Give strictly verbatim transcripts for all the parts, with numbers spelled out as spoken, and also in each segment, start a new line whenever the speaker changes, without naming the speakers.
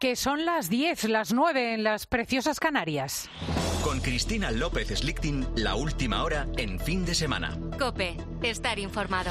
Que son las diez, las nueve en las preciosas Canarias.
Con Cristina López Slichting, la última hora en fin de semana.
COPE, estar informado.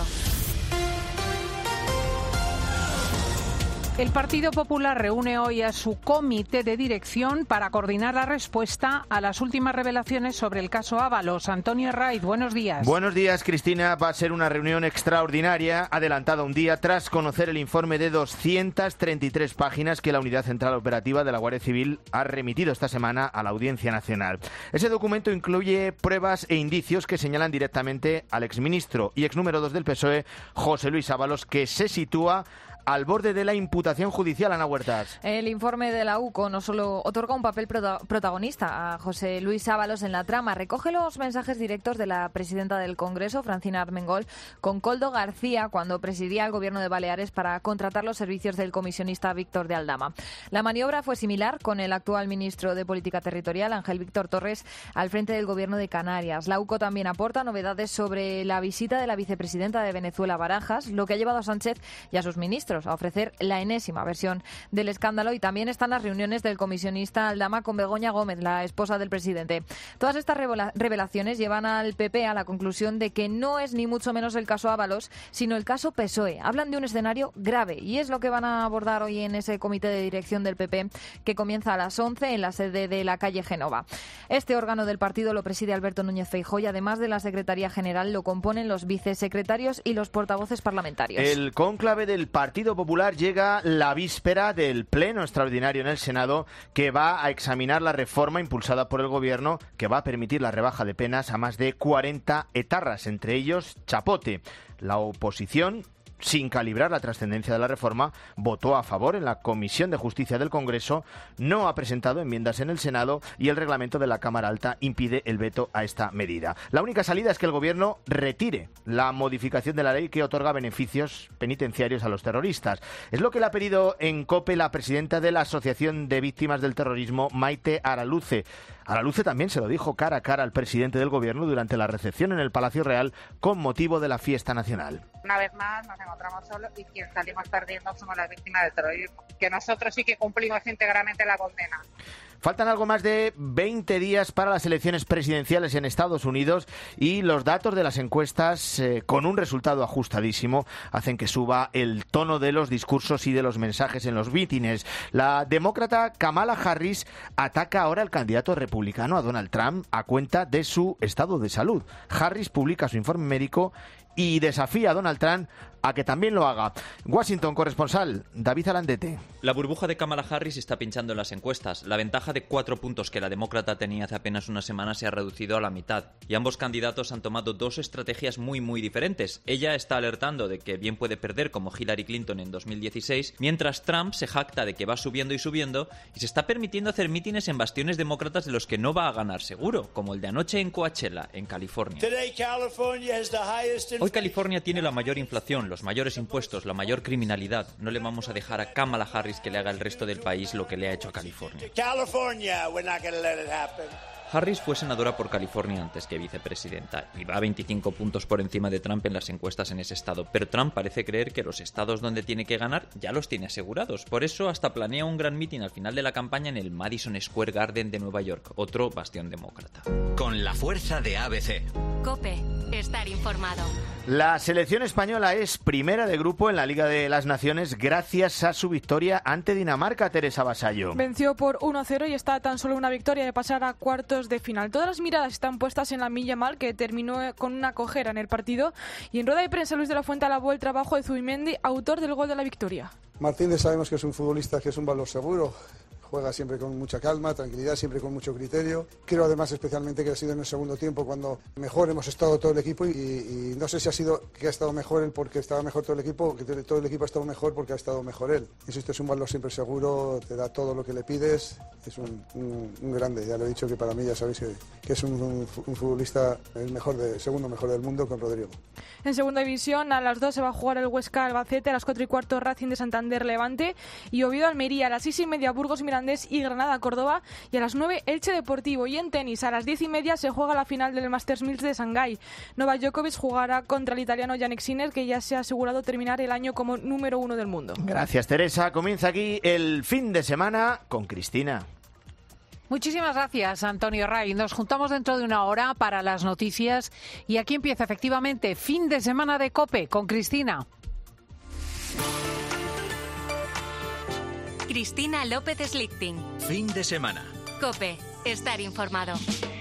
El Partido Popular reúne hoy a su comité de dirección para coordinar la respuesta a las últimas revelaciones sobre el caso Ábalos. Antonio Herraiz, buenos días.
Buenos días, Cristina. Va a ser una reunión extraordinaria, adelantada un día tras conocer el informe de doscientas treinta y tres páginas que la Unidad Central Operativa de la Guardia Civil ha remitido esta semana a la Audiencia Nacional. Ese documento incluye pruebas e indicios que señalan directamente al exministro y ex número dos del P S O E, José Luis Ábalos, que se sitúa al borde de la imputación judicial. Ana Huertas.
El informe de la U C O no solo otorga un papel prota- protagonista a José Luis Ábalos en la trama, recoge los mensajes directos de la presidenta del Congreso, Francina Armengol, con Koldo García cuando presidía el Gobierno de Baleares para contratar los servicios del comisionista Víctor de Aldama. La maniobra fue similar con el actual ministro de Política Territorial, Ángel Víctor Torres, al frente del Gobierno de Canarias. La U C O también aporta novedades sobre la visita de la vicepresidenta de Venezuela, Barajas, lo que ha llevado a Sánchez y a sus ministros a ofrecer la enésima versión del escándalo, y también están las reuniones del comisionista Aldama con Begoña Gómez, la esposa del presidente. Todas estas revela- revelaciones llevan al P P a la conclusión de que no es ni mucho menos el caso Ábalos, sino el caso P S O E. Hablan de un escenario grave y es lo que van a abordar hoy en ese comité de dirección del P P que comienza a las once en la sede de la calle Génova. Este órgano del partido lo preside Alberto Núñez Feijóo y además de la Secretaría General lo componen los vicesecretarios y los portavoces parlamentarios.
El cónclave del Partido Popular llega la víspera del pleno extraordinario en el Senado que va a examinar la reforma impulsada por el Gobierno que va a permitir la rebaja de penas a más de cuarenta etarras, entre ellos Chapote. La oposición, sin calibrar la trascendencia de la reforma, votó a favor en la Comisión de Justicia del Congreso, no ha presentado enmiendas en el Senado y el reglamento de la Cámara Alta impide el veto a esta medida. La única salida es que el Gobierno retire la modificación de la ley que otorga beneficios penitenciarios a los terroristas. Es lo que le ha pedido en COPE la presidenta de la Asociación de Víctimas del Terrorismo, Maite Araluce. Araluce también se lo dijo cara a cara al presidente del Gobierno durante la recepción en el Palacio Real con motivo de la fiesta nacional.
Una vez más nos encontramos solos y quien salimos perdiendo somos las víctimas del terrorismo, que nosotros sí que cumplimos íntegramente la condena.
Faltan algo más de veinte días para las elecciones presidenciales en Estados Unidos y los datos de las encuestas, eh, con un resultado ajustadísimo, hacen que suba el tono de los discursos y de los mensajes en los mítines. La demócrata Kamala Harris ataca ahora al candidato republicano, a Donald Trump, a cuenta de su estado de salud. Harris publica su informe médico y desafía a Donald Trump a que también lo haga. Washington, corresponsal David Alandete.
La burbuja de Kamala Harris está pinchando en las encuestas. La ventaja de cuatro puntos que la demócrata tenía hace apenas una semana se ha reducido a la mitad. Y ambos candidatos han tomado dos estrategias muy muy diferentes. Ella está alertando de que bien puede perder como Hillary Clinton en dos mil dieciséis, mientras Trump se jacta de que va subiendo y subiendo y se está permitiendo hacer mítines en bastiones demócratas de los que no va a ganar seguro, como el de anoche en Coachella, en California. Hoy California tiene la mayor inflación, los mayores impuestos, la mayor criminalidad. No le vamos a dejar a Kamala Harris que le haga al resto del país lo que le ha hecho a California. Harris fue senadora por California antes que vicepresidenta y va a veinticinco puntos por encima de Trump en las encuestas en ese estado, pero Trump parece creer que los estados donde tiene que ganar ya los tiene asegurados. Por eso hasta planea un gran mitin al final de la campaña en el Madison Square Garden de Nueva York, otro bastión demócrata.
Con la fuerza de A B C.
COPE, estar informado.
La selección española es primera de grupo en la Liga de las Naciones gracias a su victoria ante Dinamarca, Teresa Vasallo.
Venció por uno a cero y está a tan solo una victoria de pasar a cuartos de final. Todas las miradas están puestas en Lamine Yamal, que terminó con una cojera en el partido, y en rueda de prensa Luis de la Fuente alabó el trabajo de Zubimendi, autor del gol de la victoria.
Martínez sabemos que es un futbolista que es un valor seguro. Juega siempre con mucha calma, tranquilidad, siempre con mucho criterio. Creo además especialmente que ha sido en el segundo tiempo cuando mejor hemos estado todo el equipo y, y no sé si ha sido que ha estado mejor él porque estaba mejor todo el equipo o que todo el equipo ha estado mejor porque ha estado mejor él. Insisto, es un valor siempre seguro, te da todo lo que le pides es un, un, un grande, ya lo he dicho que para mí ya sabéis que, que es un, un, un futbolista el mejor de, segundo mejor del mundo con Rodrigo.
En segunda división a las dos se va a jugar el Huesca Albacete, a las cuatro y cuarto Racing de Santander Levante y Oviedo Almería, a las seis y media Burgos Mirandés y Granada Córdoba y a las nueve Elche Deportivo. Y en tenis a las diez y media se juega la final del Masters mil de Shanghái. Novak Djokovic jugará contra el italiano Jannik Sinner, que ya se ha asegurado terminar el año como número uno del mundo.
Gracias, Teresa. Comienza aquí el fin de semana con Cristina.
Muchísimas gracias, Antonio Ray. Nos juntamos dentro de una hora para las noticias y aquí empieza efectivamente fin de semana de COPE con Cristina.
Cristina López Slichting.
Fin de semana.
COPE. Estar informado.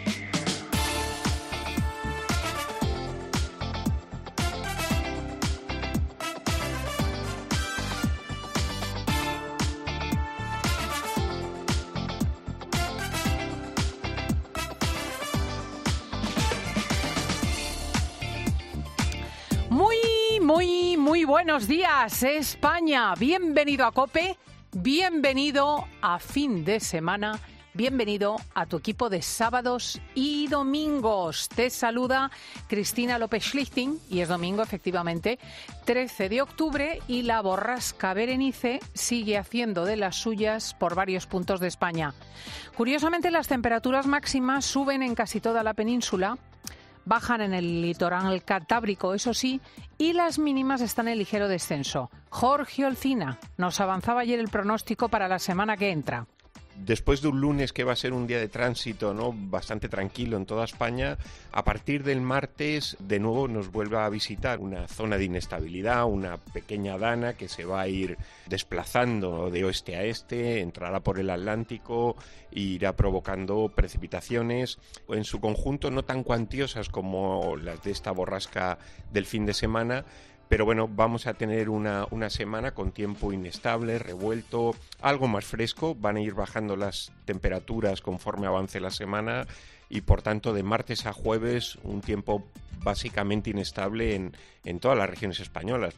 Muy, muy, muy buenos días, España. Bienvenido a COPE, bienvenido a fin de semana, bienvenido a tu equipo de sábados y domingos. Te saluda Cristina López Slichting y es domingo, efectivamente, trece de octubre y la borrasca Berenice sigue haciendo de las suyas por varios puntos de España. Curiosamente, las temperaturas máximas suben en casi toda la península. Bajan en el litoral cantábrico, eso sí, y las mínimas están en ligero descenso. Jorge Olcina nos avanzaba ayer el pronóstico para la semana que entra.
Después de un lunes que va a ser un día de tránsito, ¿no?, bastante tranquilo en toda España, a partir del martes de nuevo nos vuelve a visitar una zona de inestabilidad, una pequeña dana que se va a ir desplazando de oeste a este, entrará por el Atlántico e irá provocando precipitaciones, en su conjunto no tan cuantiosas como las de esta borrasca del fin de semana. Pero bueno, vamos a tener una, una semana con tiempo inestable, revuelto, algo más fresco. Van a ir bajando las temperaturas conforme avance la semana y, por tanto, de martes a jueves, un tiempo básicamente inestable en, en todas las regiones españolas.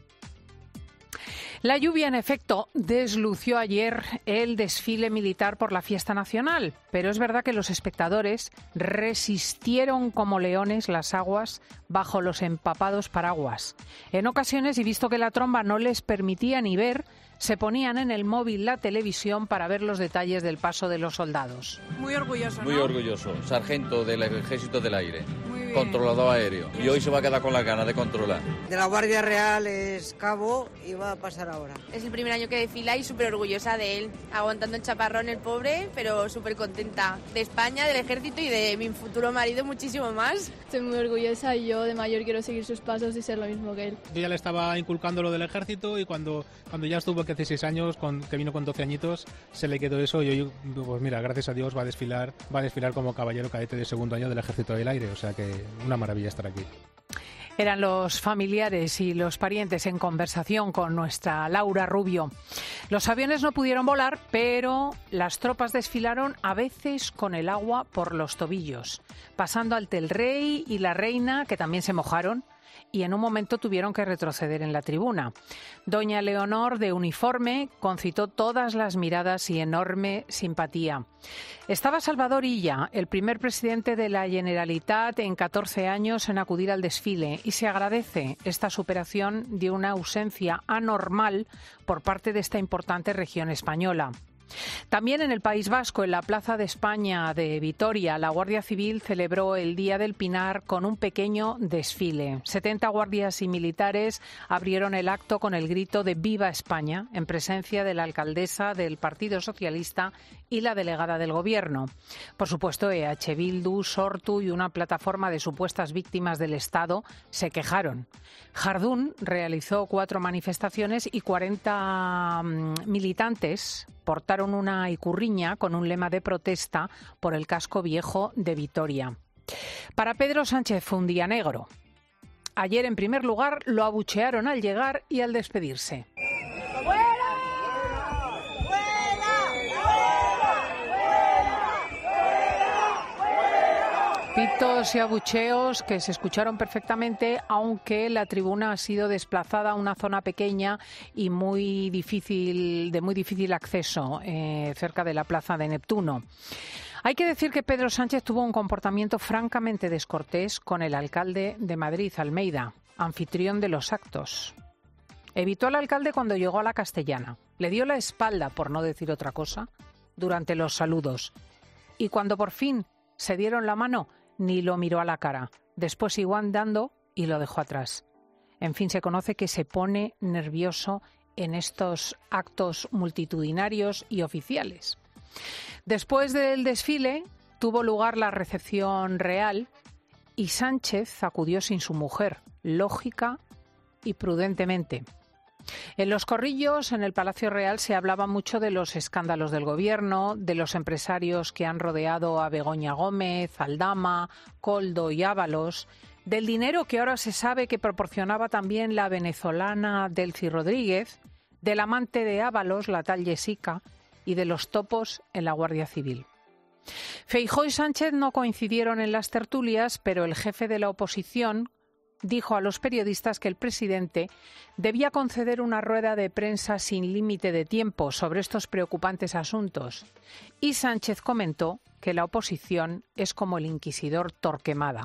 La lluvia, en efecto, deslució ayer el desfile militar por la fiesta nacional, pero es verdad que los espectadores resistieron como leones las aguas bajo los empapados paraguas. En ocasiones, y visto que la tromba no les permitía ni ver, se ponían en el móvil la televisión para ver los detalles del paso de los soldados.
Muy orgulloso, ¿no?
Muy orgulloso. Sargento del Ejército del Aire.
Muy bien.
Controlador aéreo. Y hoy se va a quedar con la gana de controlar.
De la Guardia Real es cabo y va a pasar ahora.
Es el primer año que desfila y súper orgullosa de él. Aguantando el chaparrón el pobre, pero súper contenta. De España, del Ejército y de mi futuro marido muchísimo más.
Estoy muy orgullosa y yo de mayor quiero seguir sus pasos y ser lo mismo que él.
Yo ya le estaba inculcando lo del Ejército y cuando, cuando ya estuvo que hace seis años, con, que vino con doce añitos, se le quedó eso y hoy, pues mira, gracias a Dios va a desfilar, va a desfilar como caballero cadete de segundo año del Ejército del Aire, o sea que una maravilla estar aquí.
Eran los familiares y los parientes en conversación con nuestra Laura Rubio. Los aviones no pudieron volar, pero las tropas desfilaron a veces con el agua por los tobillos, pasando ante el rey y la reina, que también se mojaron, y en un momento tuvieron que retroceder en la tribuna. Doña Leonor, de uniforme, concitó todas las miradas y enorme simpatía. Estaba Salvador Illa, el primer presidente de la Generalitat en catorce años en acudir al desfile, y se agradece esta superación de una ausencia anormal por parte de esta importante región española. También en el País Vasco, en la Plaza de España de Vitoria, la Guardia Civil celebró el Día del Pinar con un pequeño desfile. setenta guardias y militares abrieron el acto con el grito de ¡Viva España!, en presencia de la alcaldesa del Partido Socialista y la delegada del Gobierno. Por supuesto, E H Bildu, Sortu y una plataforma de supuestas víctimas del Estado se quejaron. Jardún realizó cuatro manifestaciones y cuarenta um, militantes portaron una icurriña con un lema de protesta por el casco viejo de Vitoria. Para Pedro Sánchez fue un día negro. Ayer, en primer lugar, lo abuchearon al llegar y al despedirse. Pitos y abucheos que se escucharon perfectamente, aunque la tribuna ha sido desplazada a una zona pequeña y muy difícil, de muy difícil acceso, eh, cerca de la plaza de Neptuno. Hay que decir que Pedro Sánchez tuvo un comportamiento francamente descortés con el alcalde de Madrid, Almeida, anfitrión de los actos. Evitó al alcalde cuando llegó a la Castellana. Le dio la espalda, por no decir otra cosa, durante los saludos. Y cuando por fin se dieron la mano, ni lo miró a la cara. Después siguió andando y lo dejó atrás. En fin, se conoce que se pone nervioso en estos actos multitudinarios y oficiales. Después del desfile tuvo lugar la recepción real y Sánchez acudió sin su mujer, lógica y prudentemente. En los corrillos, en el Palacio Real, se hablaba mucho de los escándalos del gobierno, de los empresarios que han rodeado a Begoña Gómez, Aldama, Koldo y Ábalos, del dinero que ahora se sabe que proporcionaba también la venezolana Delcy Rodríguez, del amante de Ábalos, la tal Jessica, y de los topos en la Guardia Civil. Feijóo y Sánchez no coincidieron en las tertulias, pero el jefe de la oposición dijo a los periodistas que el presidente debía conceder una rueda de prensa sin límite de tiempo sobre estos preocupantes asuntos. Y Sánchez comentó que la oposición es como el inquisidor Torquemada.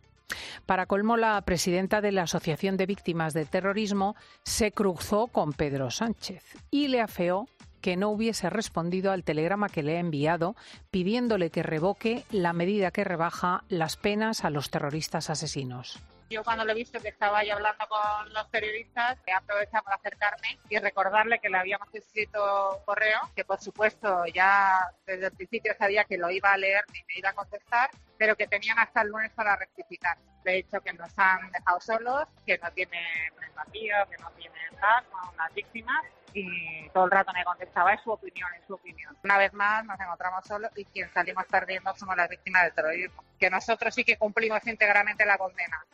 Para colmo, la presidenta de la Asociación de Víctimas del Terrorismo se cruzó con Pedro Sánchez y le afeó que no hubiese respondido al telegrama que le ha enviado pidiéndole que revoque la medida que rebaja las penas a los terroristas asesinos.
Yo cuando lo he visto que estaba ahí hablando con los periodistas, he aprovechado para acercarme y recordarle que le habíamos escrito un correo, que por supuesto ya desde el principio sabía que lo iba a leer y me iba a contestar, pero que tenían hasta el lunes para rectificar. De he dicho que nos han dejado solos, que no tienen empatía, que no tienen tal con las víctimas, y todo el rato me contestaba, es su opinión, es su opinión. Una vez más nos encontramos solos y quien salimos perdiendo somos las víctimas del terrorismo, que nosotros sí que cumplimos íntegramente la condena.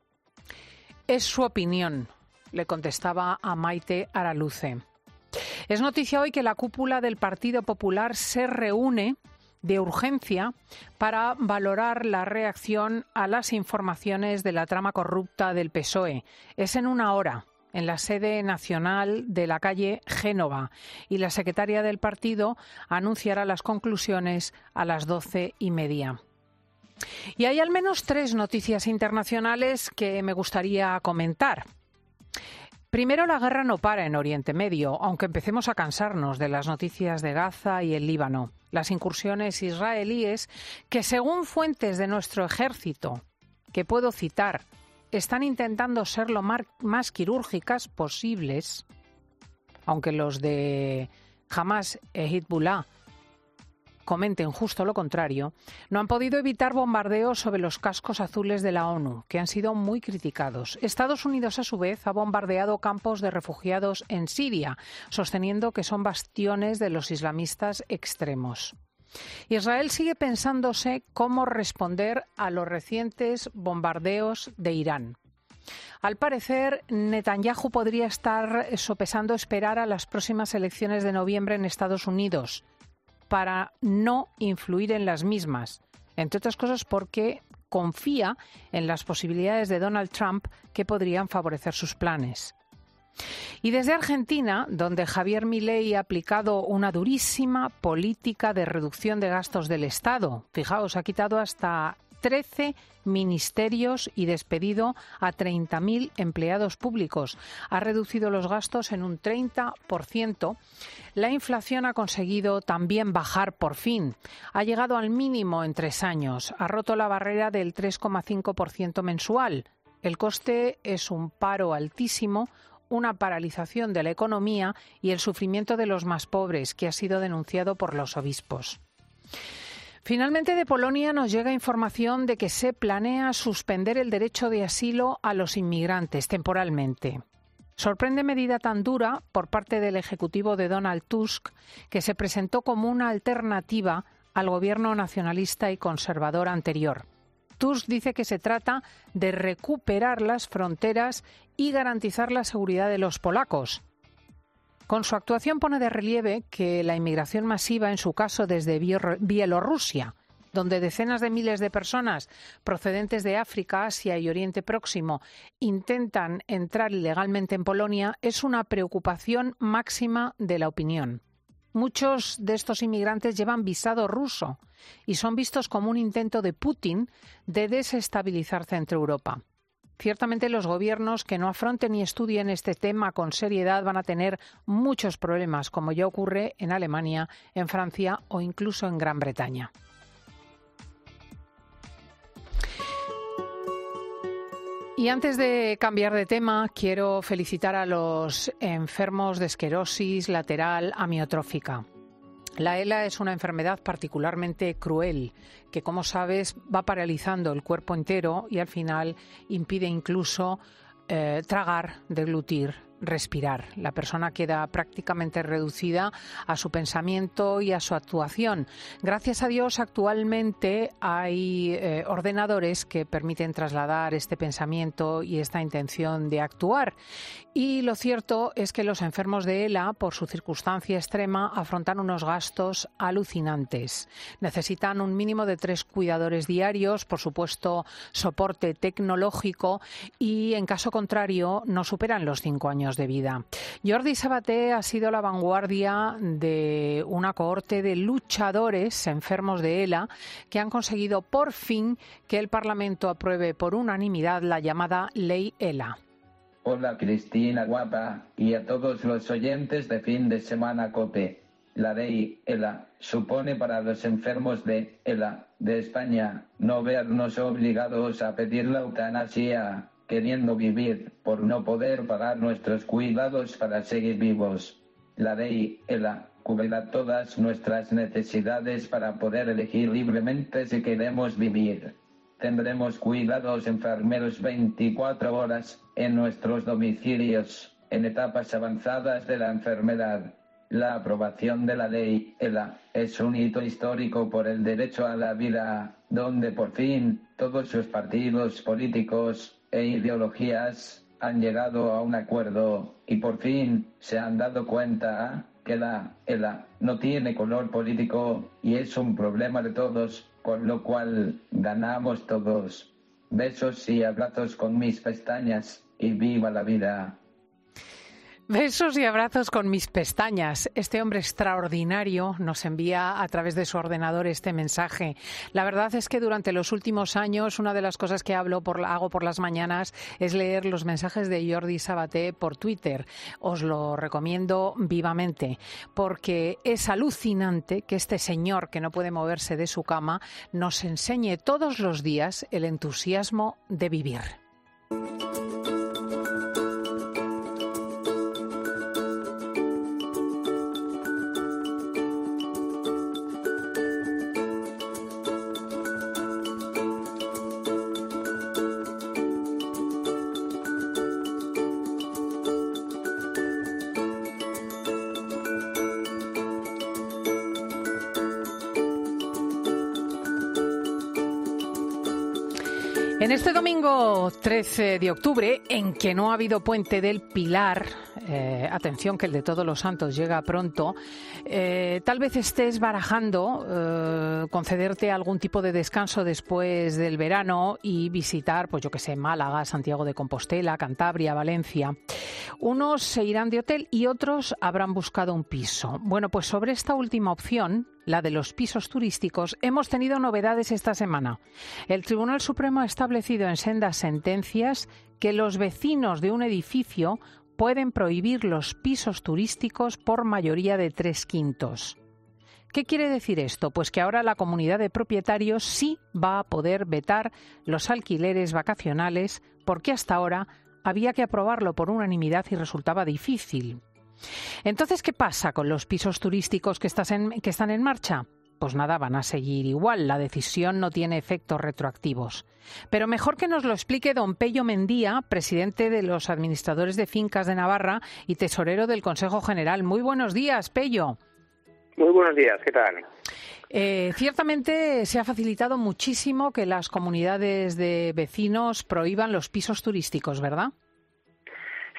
Es su opinión, le contestaba a Maite Araluce. Es noticia hoy que la cúpula del Partido Popular se reúne de urgencia para valorar la reacción a las informaciones de la trama corrupta del P S O E. Es en una hora, en la sede nacional de la calle Génova, y la secretaria del partido anunciará las conclusiones a las doce y media. Y hay al menos tres noticias internacionales que me gustaría comentar. Primero, la guerra no para en Oriente Medio, aunque empecemos a cansarnos de las noticias de Gaza y el Líbano. Las incursiones israelíes, que según fuentes de nuestro ejército, que puedo citar, están intentando ser lo más quirúrgicas posibles, aunque los de Hamas e Hezbollah comenten justo lo contrario, no han podido evitar bombardeos sobre los cascos azules de la ONU, que han sido muy criticados. Estados Unidos, a su vez, ha bombardeado campos de refugiados en Siria, sosteniendo que son bastiones de los islamistas extremos. Israel sigue pensándose cómo responder a los recientes bombardeos de Irán. Al parecer, Netanyahu podría estar sopesando esperar a las próximas elecciones de noviembre en Estados Unidos para no influir en las mismas, entre otras cosas porque confía en las posibilidades de Donald Trump que podrían favorecer sus planes. Y desde Argentina, donde Javier Milei ha aplicado una durísima política de reducción de gastos del Estado, fijaos, ha quitado hasta trece ministerios y despedido a treinta mil empleados públicos. Ha reducido los gastos en un treinta por ciento. La inflación ha conseguido también bajar por fin. Ha llegado al mínimo en tres años. Ha roto la barrera del tres coma cinco por ciento mensual. El coste es un paro altísimo, una paralización de la economía y el sufrimiento de los más pobres, que ha sido denunciado por los obispos. Finalmente, de Polonia nos llega información de que se planea suspender el derecho de asilo a los inmigrantes temporalmente. Sorprende medida tan dura por parte del Ejecutivo de Donald Tusk, que se presentó como una alternativa al gobierno nacionalista y conservador anterior. Tusk dice que se trata de recuperar las fronteras y garantizar la seguridad de los polacos. Con su actuación pone de relieve que la inmigración masiva, en su caso desde Bielorrusia, donde decenas de miles de personas procedentes de África, Asia y Oriente Próximo intentan entrar ilegalmente en Polonia, es una preocupación máxima de la opinión. Muchos de estos inmigrantes llevan visado ruso y son vistos como un intento de Putin de desestabilizar Centro Europa. Ciertamente los gobiernos que no afronten y estudien este tema con seriedad van a tener muchos problemas, como ya ocurre en Alemania, en Francia o incluso en Gran Bretaña. Y antes de cambiar de tema, quiero felicitar a los enfermos de esclerosis lateral amiotrófica. La ELA es una enfermedad particularmente cruel que, como sabes, va paralizando el cuerpo entero y al final impide incluso eh, tragar, deglutir, respirar. La persona queda prácticamente reducida a su pensamiento y a su actuación. Gracias a Dios, actualmente hay eh, ordenadores que permiten trasladar este pensamiento y esta intención de actuar. Y lo cierto es que los enfermos de ELA, por su circunstancia extrema, afrontan unos gastos alucinantes. Necesitan un mínimo de tres cuidadores diarios, por supuesto, soporte tecnológico y, en caso contrario, no superan los cinco años de vida. Jordi Sabaté ha sido la vanguardia de una cohorte de luchadores enfermos de ELA que han conseguido por fin que el Parlamento apruebe por unanimidad la llamada Ley ELA.
Hola Cristina guapa y a todos los oyentes de Fin de Semana COPE. La ley ELA supone para los enfermos de ELA de España no vernos obligados a pedir la eutanasia queriendo vivir por no poder pagar nuestros cuidados para seguir vivos. La ley ELA cubrirá todas nuestras necesidades para poder elegir libremente si queremos vivir. Tendremos cuidados enfermeros veinticuatro horas en nuestros domicilios, en etapas avanzadas de la enfermedad. La aprobación de la ley ELA es un hito histórico por el derecho a la vida, donde por fin todos los partidos políticos e ideologías han llegado a un acuerdo y por fin se han dado cuenta que la ELA no tiene color político y es un problema de todos, con lo cual ganamos todos. Besos y abrazos con mis pestañas y viva la vida.
Besos y abrazos con mis pestañas. Este hombre extraordinario nos envía a través de su ordenador este mensaje. La verdad es que durante los últimos años una de las cosas que hablo por, hago por las mañanas es leer los mensajes de Jordi Sabaté por Twitter. Os lo recomiendo vivamente porque es alucinante que este señor que no puede moverse de su cama nos enseñe todos los días el entusiasmo de vivir. En este domingo trece de octubre, en que no ha habido puente del Pilar, eh, atención que el de Todos los Santos llega pronto, eh, tal vez estés barajando eh, concederte algún tipo de descanso después del verano y visitar, pues yo que sé, Málaga, Santiago de Compostela, Cantabria, Valencia. Unos se irán de hotel y otros habrán buscado un piso. Bueno, pues sobre esta última opción, la de los pisos turísticos, hemos tenido novedades esta semana. El Tribunal Supremo ha establecido en sendas sentencias que los vecinos de un edificio pueden prohibir los pisos turísticos por mayoría de tres quintos. ¿Qué quiere decir esto? Pues que ahora la comunidad de propietarios sí va a poder vetar los alquileres vacacionales, porque hasta ahora había que aprobarlo por unanimidad y resultaba difícil. Entonces, ¿qué pasa con los pisos turísticos que, estás en, que están en marcha? Pues nada, van a seguir igual. La decisión no tiene efectos retroactivos. Pero mejor que nos lo explique don Pello Mendía, presidente de los administradores de fincas de Navarra y tesorero del Consejo General. Muy buenos días, Pello.
Muy buenos días, ¿qué tal?
Eh, ciertamente se ha facilitado muchísimo que las comunidades de vecinos prohíban los pisos turísticos, ¿verdad?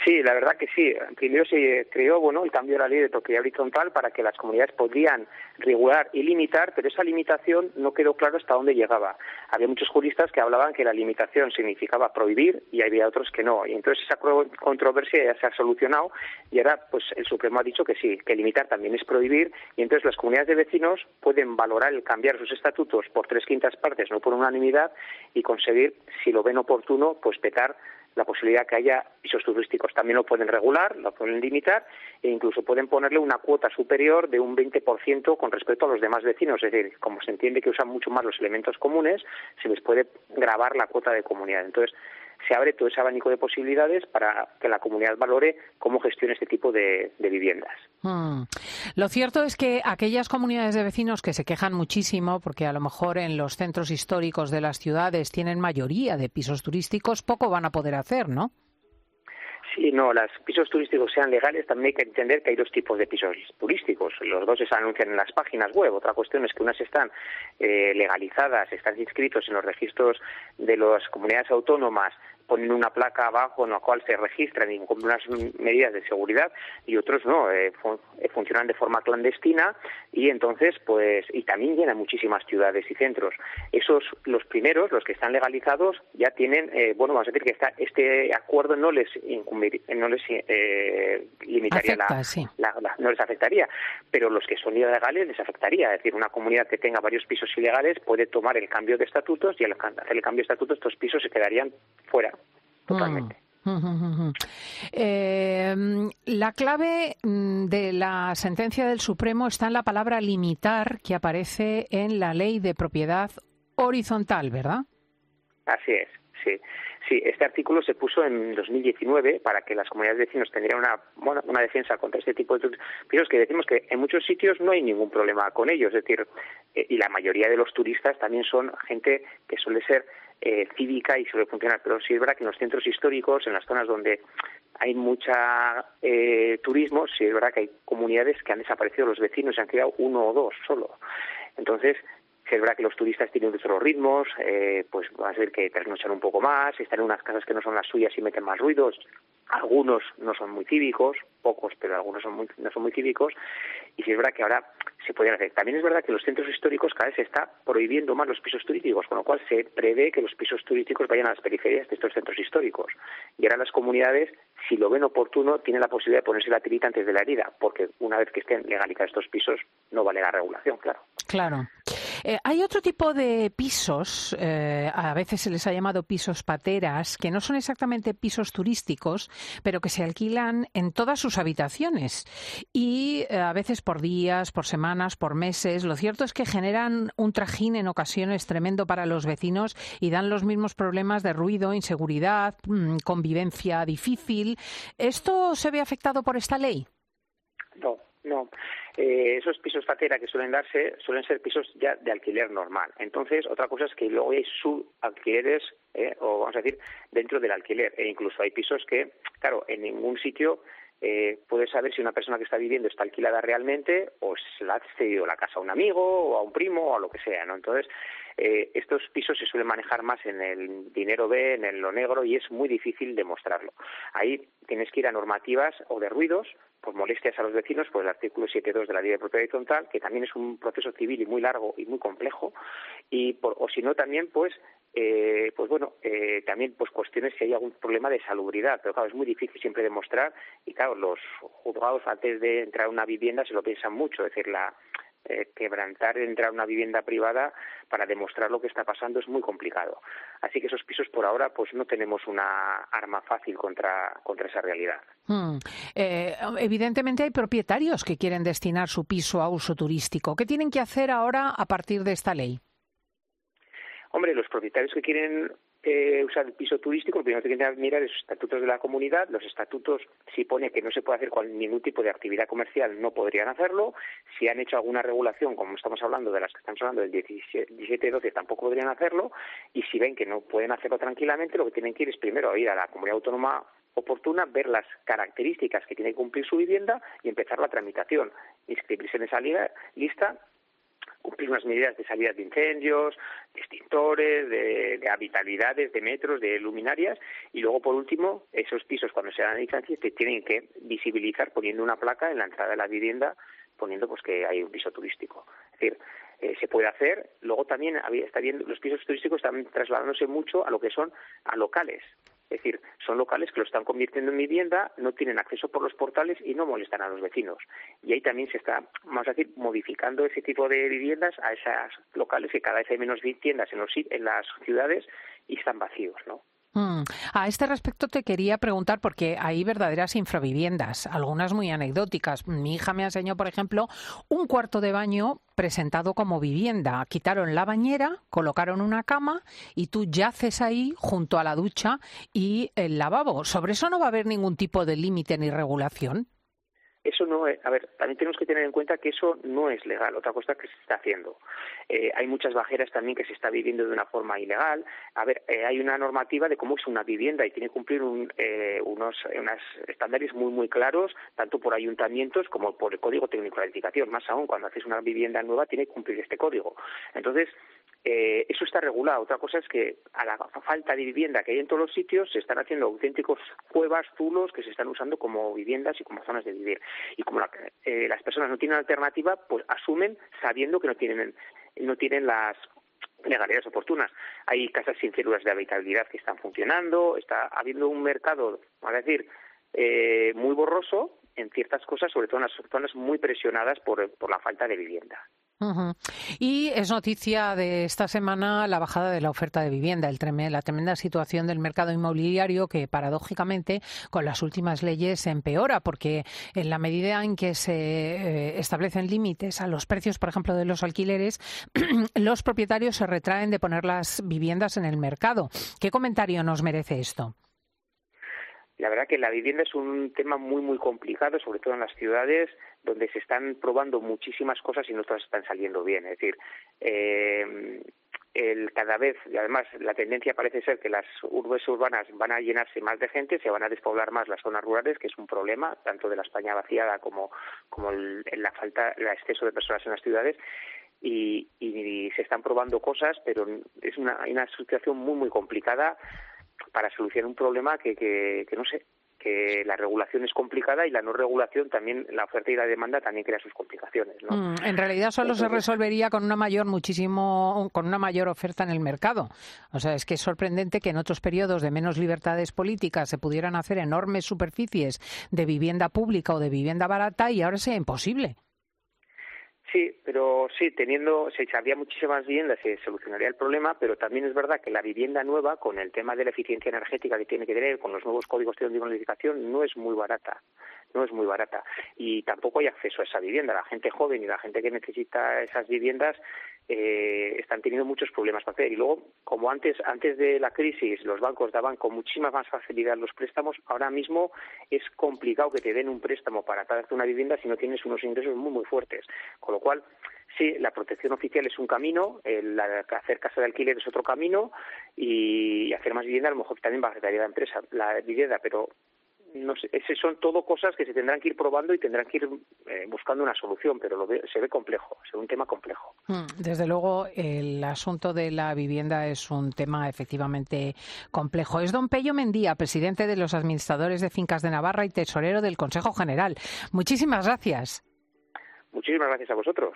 Sí, la verdad que sí. Primero se creó, bueno, el cambio de la ley de propiedad horizontal para que las comunidades podrían regular y limitar, pero esa limitación no quedó claro hasta dónde llegaba. Había muchos juristas que hablaban que la limitación significaba prohibir y había otros que no. Y entonces esa controversia ya se ha solucionado y ahora pues el Supremo ha dicho que sí, que limitar también es prohibir y entonces las comunidades de vecinos pueden valorar el cambiar sus estatutos por tres quintas partes, no por unanimidad, y conseguir, si lo ven oportuno, pues vetar la posibilidad que haya pisos turísticos. También lo pueden regular, lo pueden limitar e incluso pueden ponerle una cuota superior de un veinte por ciento con respecto a los demás vecinos. Es decir, como se entiende que usan mucho más los elementos comunes, se les puede gravar la cuota de comunidad. Entonces, se abre todo ese abanico de posibilidades para que la comunidad valore cómo gestiona este tipo de, de viviendas.
Hmm. Lo cierto es que aquellas comunidades de vecinos que se quejan muchísimo, porque a lo mejor en los centros históricos de las ciudades tienen mayoría de pisos turísticos, poco van a poder hacer, ¿no?
Sí, no, los pisos turísticos sean legales, también hay que entender que hay dos tipos de pisos turísticos. Los dos se anuncian en las páginas web. Otra cuestión es que unas están eh, legalizadas, están inscritos en los registros de las comunidades autónomas, ponen una placa abajo en la cual se registran y cumplen unas medidas de seguridad, y otros no, eh, fun- funcionan de forma clandestina y entonces, pues, y también llenan muchísimas ciudades y centros. Esos, los primeros, los que están legalizados, ya tienen, eh, bueno, vamos a decir que esta, este acuerdo no les incumbir, no les eh, limitaría
Afecta,
la,
sí.
la, la, no les afectaría, pero los que son ilegales les afectaría. Es decir, una comunidad que tenga varios pisos ilegales puede tomar el cambio de estatutos y al hacer el cambio de estatutos estos pisos se quedarían fuera. Totalmente.
Mm. Eh, la clave de la sentencia del Supremo está en la palabra limitar, que aparece en la ley de propiedad horizontal, ¿verdad?
Así es, sí. Sí, este artículo se puso en dos mil diecinueve para que las comunidades de vecinos tendrían una, bueno, una defensa contra este tipo de pisos, que decimos que en muchos sitios no hay ningún problema con ellos. Es decir, eh, y la mayoría de los turistas también son gente que suele ser eh, cívica y suele funcionar. Pero sí es verdad que en los centros históricos, en las zonas donde hay mucha eh, turismo, sí es verdad que hay comunidades que han desaparecido los vecinos, se han quedado uno o dos solo. Entonces, es verdad que los turistas tienen otros ritmos, eh, pues va a ser que trasnochan un poco más, están en unas casas que no son las suyas y meten más ruidos. Algunos no son muy cívicos, pocos, pero algunos son muy, no son muy cívicos. Y sí es verdad que ahora se pueden hacer. También es verdad que en los centros históricos cada vez se está prohibiendo más los pisos turísticos, con lo cual se prevé que los pisos turísticos vayan a las periferias de estos centros históricos. Y ahora las comunidades, si lo ven oportuno, tienen la posibilidad de ponerse la tirita antes de la herida, porque una vez que estén legalizados estos pisos, no vale la regulación, claro.
Claro. Eh, hay otro tipo de pisos, eh, a veces se les ha llamado pisos pateras, que no son exactamente pisos turísticos, pero que se alquilan en todas sus habitaciones y eh, a veces por días, por semanas, por meses. Lo cierto es que generan un trajín en ocasiones tremendo para los vecinos y dan los mismos problemas de ruido, inseguridad, mmm, convivencia difícil. ¿Esto se ve afectado por esta ley?
No, no. Eh, esos pisos patera que suelen darse suelen ser pisos ya de alquiler normal. Entonces, otra cosa es que luego hay subalquileres, eh, o vamos a decir, dentro del alquiler. E incluso hay pisos que, claro, en ningún sitio eh, puedes saber si una persona que está viviendo está alquilada realmente o se la ha cedido la casa a un amigo o a un primo o a lo que sea, ¿no? Entonces, eh, estos pisos se suelen manejar más en el dinero B, en el lo negro, y es muy difícil demostrarlo. Ahí tienes que ir a normativas o de ruidos, por molestias a los vecinos, pues el artículo siete punto dos de la Ley de Propiedad Horizontal, que también es un proceso civil y muy largo y muy complejo, y por, o si no también, pues, eh, pues bueno, eh, también pues cuestiones si hay algún problema de salubridad, pero claro, es muy difícil siempre demostrar, y claro, los juzgados antes de entrar a una vivienda se lo piensan mucho, es decir, la Eh, quebrantar, entrar a una vivienda privada para demostrar lo que está pasando es muy complicado. Así que esos pisos por ahora pues no tenemos una arma fácil contra, contra esa realidad.
Hmm. Eh, evidentemente hay propietarios que quieren destinar su piso a uso turístico. ¿Qué tienen que hacer ahora a partir de esta ley?
Hombre, los propietarios que quieren eh, usar el piso turístico, lo primero que tienen que mirar es los estatutos de la comunidad. Los estatutos, si pone que no se puede hacer con ningún tipo de actividad comercial, no podrían hacerlo. Si han hecho alguna regulación, como estamos hablando de las que estamos hablando del diecisiete doce, tampoco podrían hacerlo. Y si ven que no pueden hacerlo tranquilamente, lo que tienen que ir es primero a ir a la comunidad autónoma oportuna, ver las características que tiene que cumplir su vivienda y empezar la tramitación, inscribirse en esa lista, cumplir unas medidas de salida de incendios, de extintores, de, de habitabilidades, de metros, de luminarias, y luego, por último, esos pisos, cuando se dan licencias, te tienen que visibilizar poniendo una placa en la entrada de la vivienda, poniendo pues que hay un piso turístico. Es decir, eh, se puede hacer. Luego también había, está viendo, los pisos turísticos están trasladándose mucho a lo que son a locales. Es decir, son locales que lo están convirtiendo en vivienda, no tienen acceso por los portales y no molestan a los vecinos. Y ahí también se está, vamos a decir, modificando ese tipo de viviendas a esas locales, que cada vez hay menos tiendas en, los, en las ciudades y están vacíos, ¿no?
Mm. A este respecto te quería preguntar, porque hay verdaderas infraviviendas, algunas muy anecdóticas. Mi hija me enseñó, por ejemplo, un cuarto de baño presentado como vivienda. Quitaron la bañera, colocaron una cama y tú yaces ahí junto a la ducha y el lavabo. ¿Sobre eso no va a haber ningún tipo de límite ni regulación?
Eso no es, a ver, también tenemos que tener en cuenta que eso no es legal, otra cosa que se está haciendo. Eh, hay muchas bajeras también que se está viviendo de una forma ilegal. A ver, eh, hay una normativa de cómo es una vivienda y tiene que cumplir un, eh, unos, unos estándares muy, muy claros, tanto por ayuntamientos como por el Código Técnico de Edificación. Más aún, cuando haces una vivienda nueva, tiene que cumplir este código. Entonces, Eh, eso está regulado. Otra cosa es que a la falta de vivienda que hay en todos los sitios se están haciendo auténticos cuevas, zulos que se están usando como viviendas y como zonas de vivir. Y como la, eh, las personas no tienen alternativa, pues asumen sabiendo que no tienen no tienen las legalidades oportunas. Hay casas sin células de habitabilidad que están funcionando, está habiendo un mercado, vamos a decir, eh, muy borroso en ciertas cosas, sobre todo en las zonas muy presionadas por, por la falta de vivienda.
Uh-huh. Y es noticia de esta semana la bajada de la oferta de vivienda, el trem- la tremenda situación del mercado inmobiliario que paradójicamente con las últimas leyes empeora, porque en la medida en que se eh, establecen límites a los precios, por ejemplo, de los alquileres, los propietarios se retraen de poner las viviendas en el mercado. ¿Qué comentario nos merece esto?
La verdad que la vivienda es un tema muy, muy complicado, sobre todo en las ciudades, donde se están probando muchísimas cosas y no todas están saliendo bien. Es decir, eh, el, cada vez, y además la tendencia parece ser que las urbes urbanas van a llenarse más de gente, se van a despoblar más las zonas rurales, que es un problema, tanto de la España vaciada como, como el, la falta, el exceso de personas en las ciudades. Y, y, y se están probando cosas, pero es una, una situación muy, muy complicada para solucionar un problema que, que, que no sé, que la regulación es complicada y la no regulación también, la oferta y la demanda también crea sus complicaciones, ¿no?
Mm, en realidad solo Entonces, se resolvería con una mayor muchísimo con una mayor oferta en el mercado. O sea, es que es sorprendente que en otros periodos de menos libertades políticas se pudieran hacer enormes superficies de vivienda pública o de vivienda barata y ahora sea imposible.
Sí, pero sí, teniendo, si había muchísimas viviendas se solucionaría el problema, pero también es verdad que la vivienda nueva, con el tema de la eficiencia energética que tiene que tener, con los nuevos códigos de edificación, no es muy barata, no es muy barata. Y tampoco hay acceso a esa vivienda. La gente joven y la gente que necesita esas viviendas eh, están teniendo muchos problemas para hacer. Y luego, como antes, antes de la crisis, los bancos daban con muchísima más facilidad los préstamos, ahora mismo es complicado que te den un préstamo para darte una vivienda si no tienes unos ingresos muy, muy fuertes. Con lo cual, sí, la protección oficial es un camino, el hacer casa de alquiler es otro camino y hacer más vivienda a lo mejor también bajaría la empresa, la vivienda, pero no sé, esas son todo cosas que se tendrán que ir probando y tendrán que ir eh, buscando una solución, pero lo ve, se ve complejo, se ve un tema complejo.
Desde luego, el asunto de la vivienda es un tema efectivamente complejo. Es don Pello Mendía, presidente de los administradores de Fincas de Navarra y tesorero del Consejo General. Muchísimas gracias.
Muchísimas gracias a vosotros.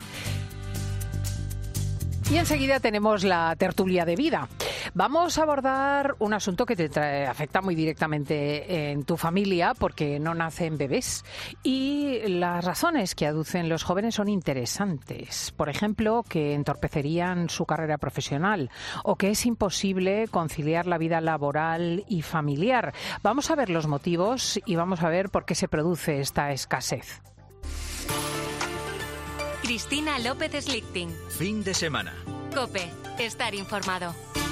Y enseguida tenemos la tertulia de vida. Vamos a abordar un asunto que te trae, afecta muy directamente en tu familia porque no nacen bebés. Y las razones que aducen los jóvenes son interesantes. Por ejemplo, que entorpecerían su carrera profesional o que es imposible conciliar la vida laboral y familiar. Vamos a ver los motivos y vamos a ver por qué se produce esta escasez.
Cristina López Slichting.
Fin de semana.
COPE. Estar informado.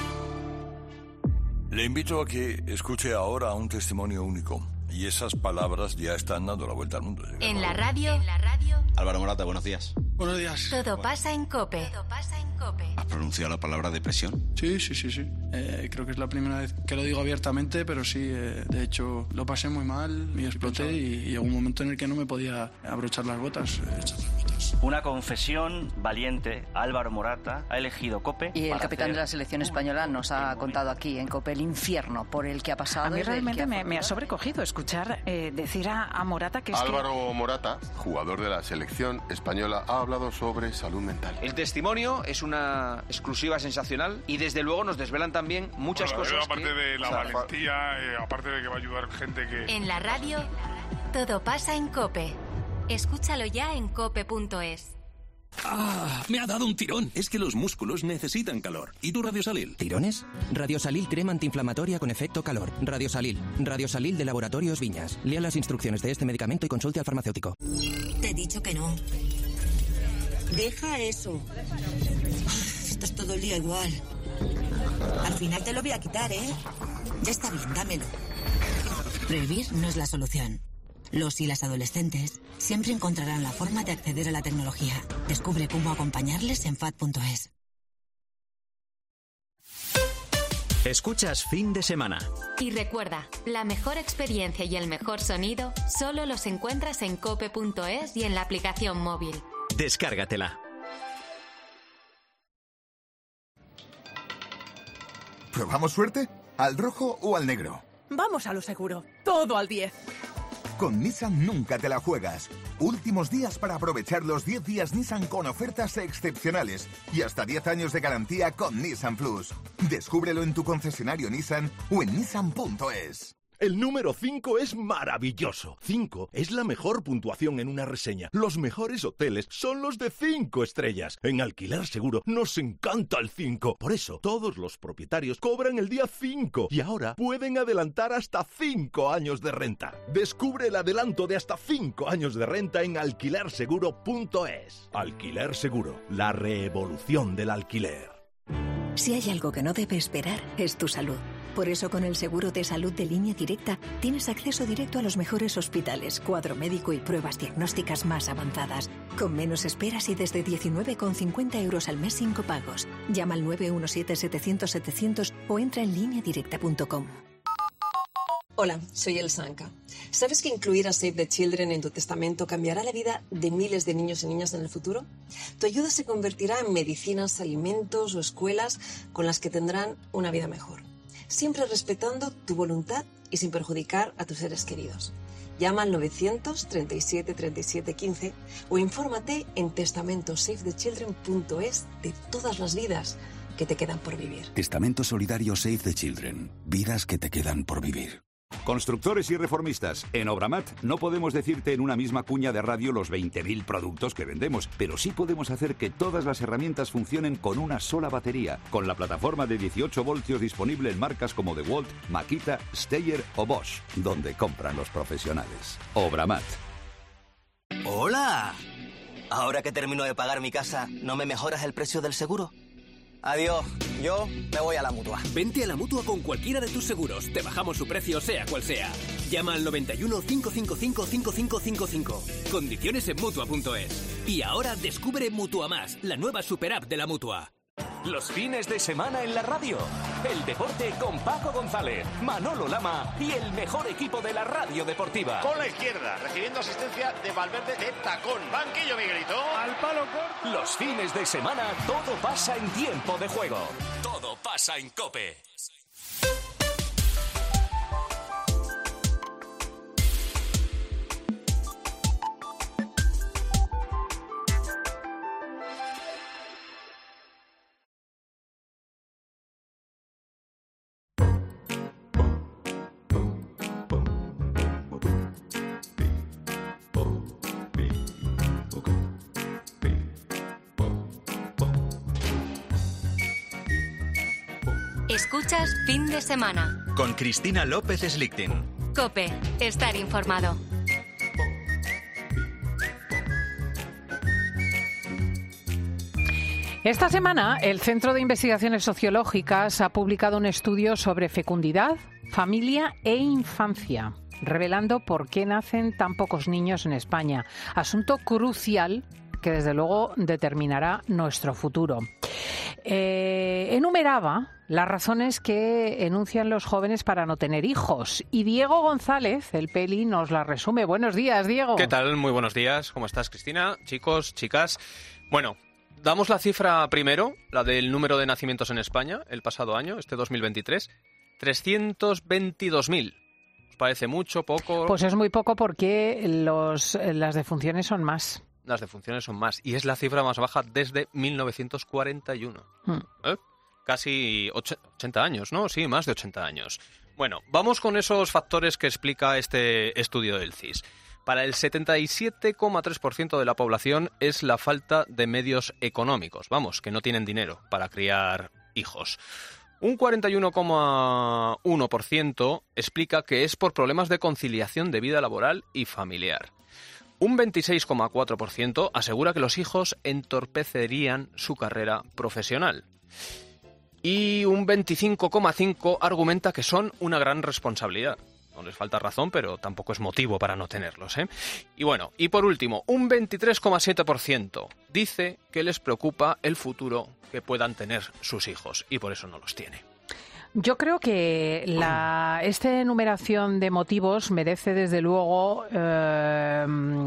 Le invito a que escuche ahora un testimonio único. Y esas palabras ya están dando la vuelta al mundo. ¿Sí?
En la radio. En la radio.
Álvaro Morata, buenos días.
Buenos días.
Todo pasa en COPE. Todo pasa en COPE.
pronunciado la palabra depresión?
Sí, sí, sí, sí. Eh, creo que es la primera vez que lo digo abiertamente, pero sí, eh, de hecho lo pasé muy mal y exploté y, y llegó un momento en el que no me podía abrochar las botas. Eh, echar las botas.
Una confesión valiente. Álvaro Morata ha elegido COPE.
Y el capitán de la selección española nos ha contado aquí en COPE el infierno por el que ha pasado.
A mí realmente me, me ha sobrecogido escuchar eh, decir a, a Morata que es
Álvaro
que...
Morata, jugador de la selección española, ha hablado sobre salud mental.
El testimonio es una exclusiva sensacional y desde luego nos desvelan también muchas
bueno,
cosas.
Aparte
que...
de la
o sea,
valentía, eh, aparte de que va a ayudar gente que...
En la radio, todo pasa en COPE. Escúchalo ya en cope punto es.
¡Ah! Me ha dado un tirón. Es que los músculos necesitan calor. ¿Y tu Radiosalil?
¿Tirones? Radiosalil crema antiinflamatoria con efecto calor. Radiosalil. Radiosalil de Laboratorios Viñas. Lea las instrucciones de este medicamento y consulte al farmacéutico.
Te he dicho que no. Deja eso. Estás todo el día igual. Al final te lo voy a quitar, ¿eh? Ya está bien, dámelo. Prohibir no es la solución. Los y las adolescentes siempre encontrarán la forma de acceder a la tecnología. Descubre cómo acompañarles en fat punto es.
Escuchas Fin de Semana.
Y recuerda, la mejor experiencia y el mejor sonido solo los encuentras en cope punto es y en la aplicación móvil.
Descárgatela.
¿Probamos suerte? ¿Al rojo o al negro?
Vamos a lo seguro. Todo al diez.
Con Nissan nunca te la juegas. Últimos días para aprovechar los diez días Nissan con ofertas excepcionales y hasta diez años de garantía con Nissan Plus. Descúbrelo en tu concesionario Nissan o en nissan punto es.
El número cinco es maravilloso. cinco es la mejor puntuación en una reseña. Los mejores hoteles son los de cinco estrellas. En Alquiler Seguro nos encanta el cinco. Por eso, todos los propietarios cobran el día cinco y ahora pueden adelantar hasta cinco años de renta. Descubre el adelanto de hasta cinco años de renta en alquiler seguro punto es. Alquiler Seguro, la revolución del alquiler.
Si hay algo que no debe esperar, es tu salud. Por eso, con el seguro de salud de Línea Directa, tienes acceso directo a los mejores hospitales, cuadro médico y pruebas diagnósticas más avanzadas, con menos esperas y desde diecinueve con cincuenta euros al mes sin copagos. Llama al nueve uno siete, setecientos, setecientos o entra en línea directa punto com.
Hola, soy El Sanka. ¿Sabes que incluir a Save the Children en tu testamento cambiará la vida de miles de niños y niñas en el futuro? Tu ayuda se convertirá en medicinas, alimentos o escuelas con las que tendrán una vida mejor. Siempre respetando tu voluntad y sin perjudicar a tus seres queridos. Llama al novecientos, treinta y siete, treinta y siete, quince o infórmate en testamento save the children punto es de todas las vidas que te quedan por vivir.
Testamento solidario Save the Children. Vidas que te quedan por vivir.
Constructores y reformistas, en Obramat no podemos decirte en una misma cuña de radio los veinte mil productos que vendemos, pero sí podemos hacer que todas las herramientas funcionen con una sola batería, con la plataforma de dieciocho voltios disponible en marcas como DeWalt, Makita, Steyr o Bosch, donde compran los profesionales. Obramat.
¡Hola! Ahora que termino de pagar mi casa, ¿no me mejoras el precio del seguro? Adiós, yo me voy a la Mutua.
Vente a la Mutua con cualquiera de tus seguros. Te bajamos su precio sea cual sea. Llama al noventa y uno, cinco cinco cinco, cinco cinco cinco cinco. Condiciones en Mutua punto es. Y ahora descubre Mutua Más, la nueva super app de la Mutua.
Los fines de semana en la radio. El deporte con Paco González, Manolo Lama y el mejor equipo de la radio deportiva.
Con la izquierda, recibiendo asistencia de Valverde de tacón. Banquillo, Miguelito. Al palo corto.
Los fines de semana todo pasa en tiempo de juego. Todo pasa en COPE.
Escuchas Fin de Semana.
Con Cristina López Slichting.
COPE. Estar informado.
Esta semana, el Centro de Investigaciones Sociológicas ha publicado un estudio sobre fecundidad, familia e infancia, revelando por qué nacen tan pocos niños en España. Asunto crucial que desde luego determinará nuestro futuro. eh, enumeraba las razones que enuncian los jóvenes para no tener hijos. Y Diego González, el Peli, nos la resume. Buenos días, Diego.
¿Qué tal? Muy buenos días. ¿Cómo estás, Cristina? Chicos, chicas. Bueno, damos la cifra primero, la del número de nacimientos en España el pasado año, este dos mil veintitrés. trescientos veintidós mil. ¿Os parece mucho, poco?
Pues es muy poco porque los, las defunciones son más.
Las defunciones son más. Y es la cifra más baja desde mil novecientos cuarenta y uno. Hmm. ¿Eh? Casi ochenta años, ¿no? Sí, más de ochenta años. Bueno, vamos con esos factores que explica este estudio del C I S. Para el setenta y siete coma tres por ciento de la población es la falta de medios económicos. Vamos, que no tienen dinero para criar hijos. Un cuarenta y uno coma uno por ciento explica que es por problemas de conciliación de vida laboral y familiar. Un veintiséis coma cuatro por ciento asegura que los hijos entorpecerían su carrera profesional. Y un veinticinco coma cinco por ciento argumenta que son una gran responsabilidad. No les falta razón, pero tampoco es motivo para no tenerlos, ¿eh? Y bueno, y por último, un veintitrés coma siete por ciento dice que les preocupa el futuro que puedan tener sus hijos y por eso no los tiene.
Yo creo que la, esta enumeración de motivos merece desde luego eh,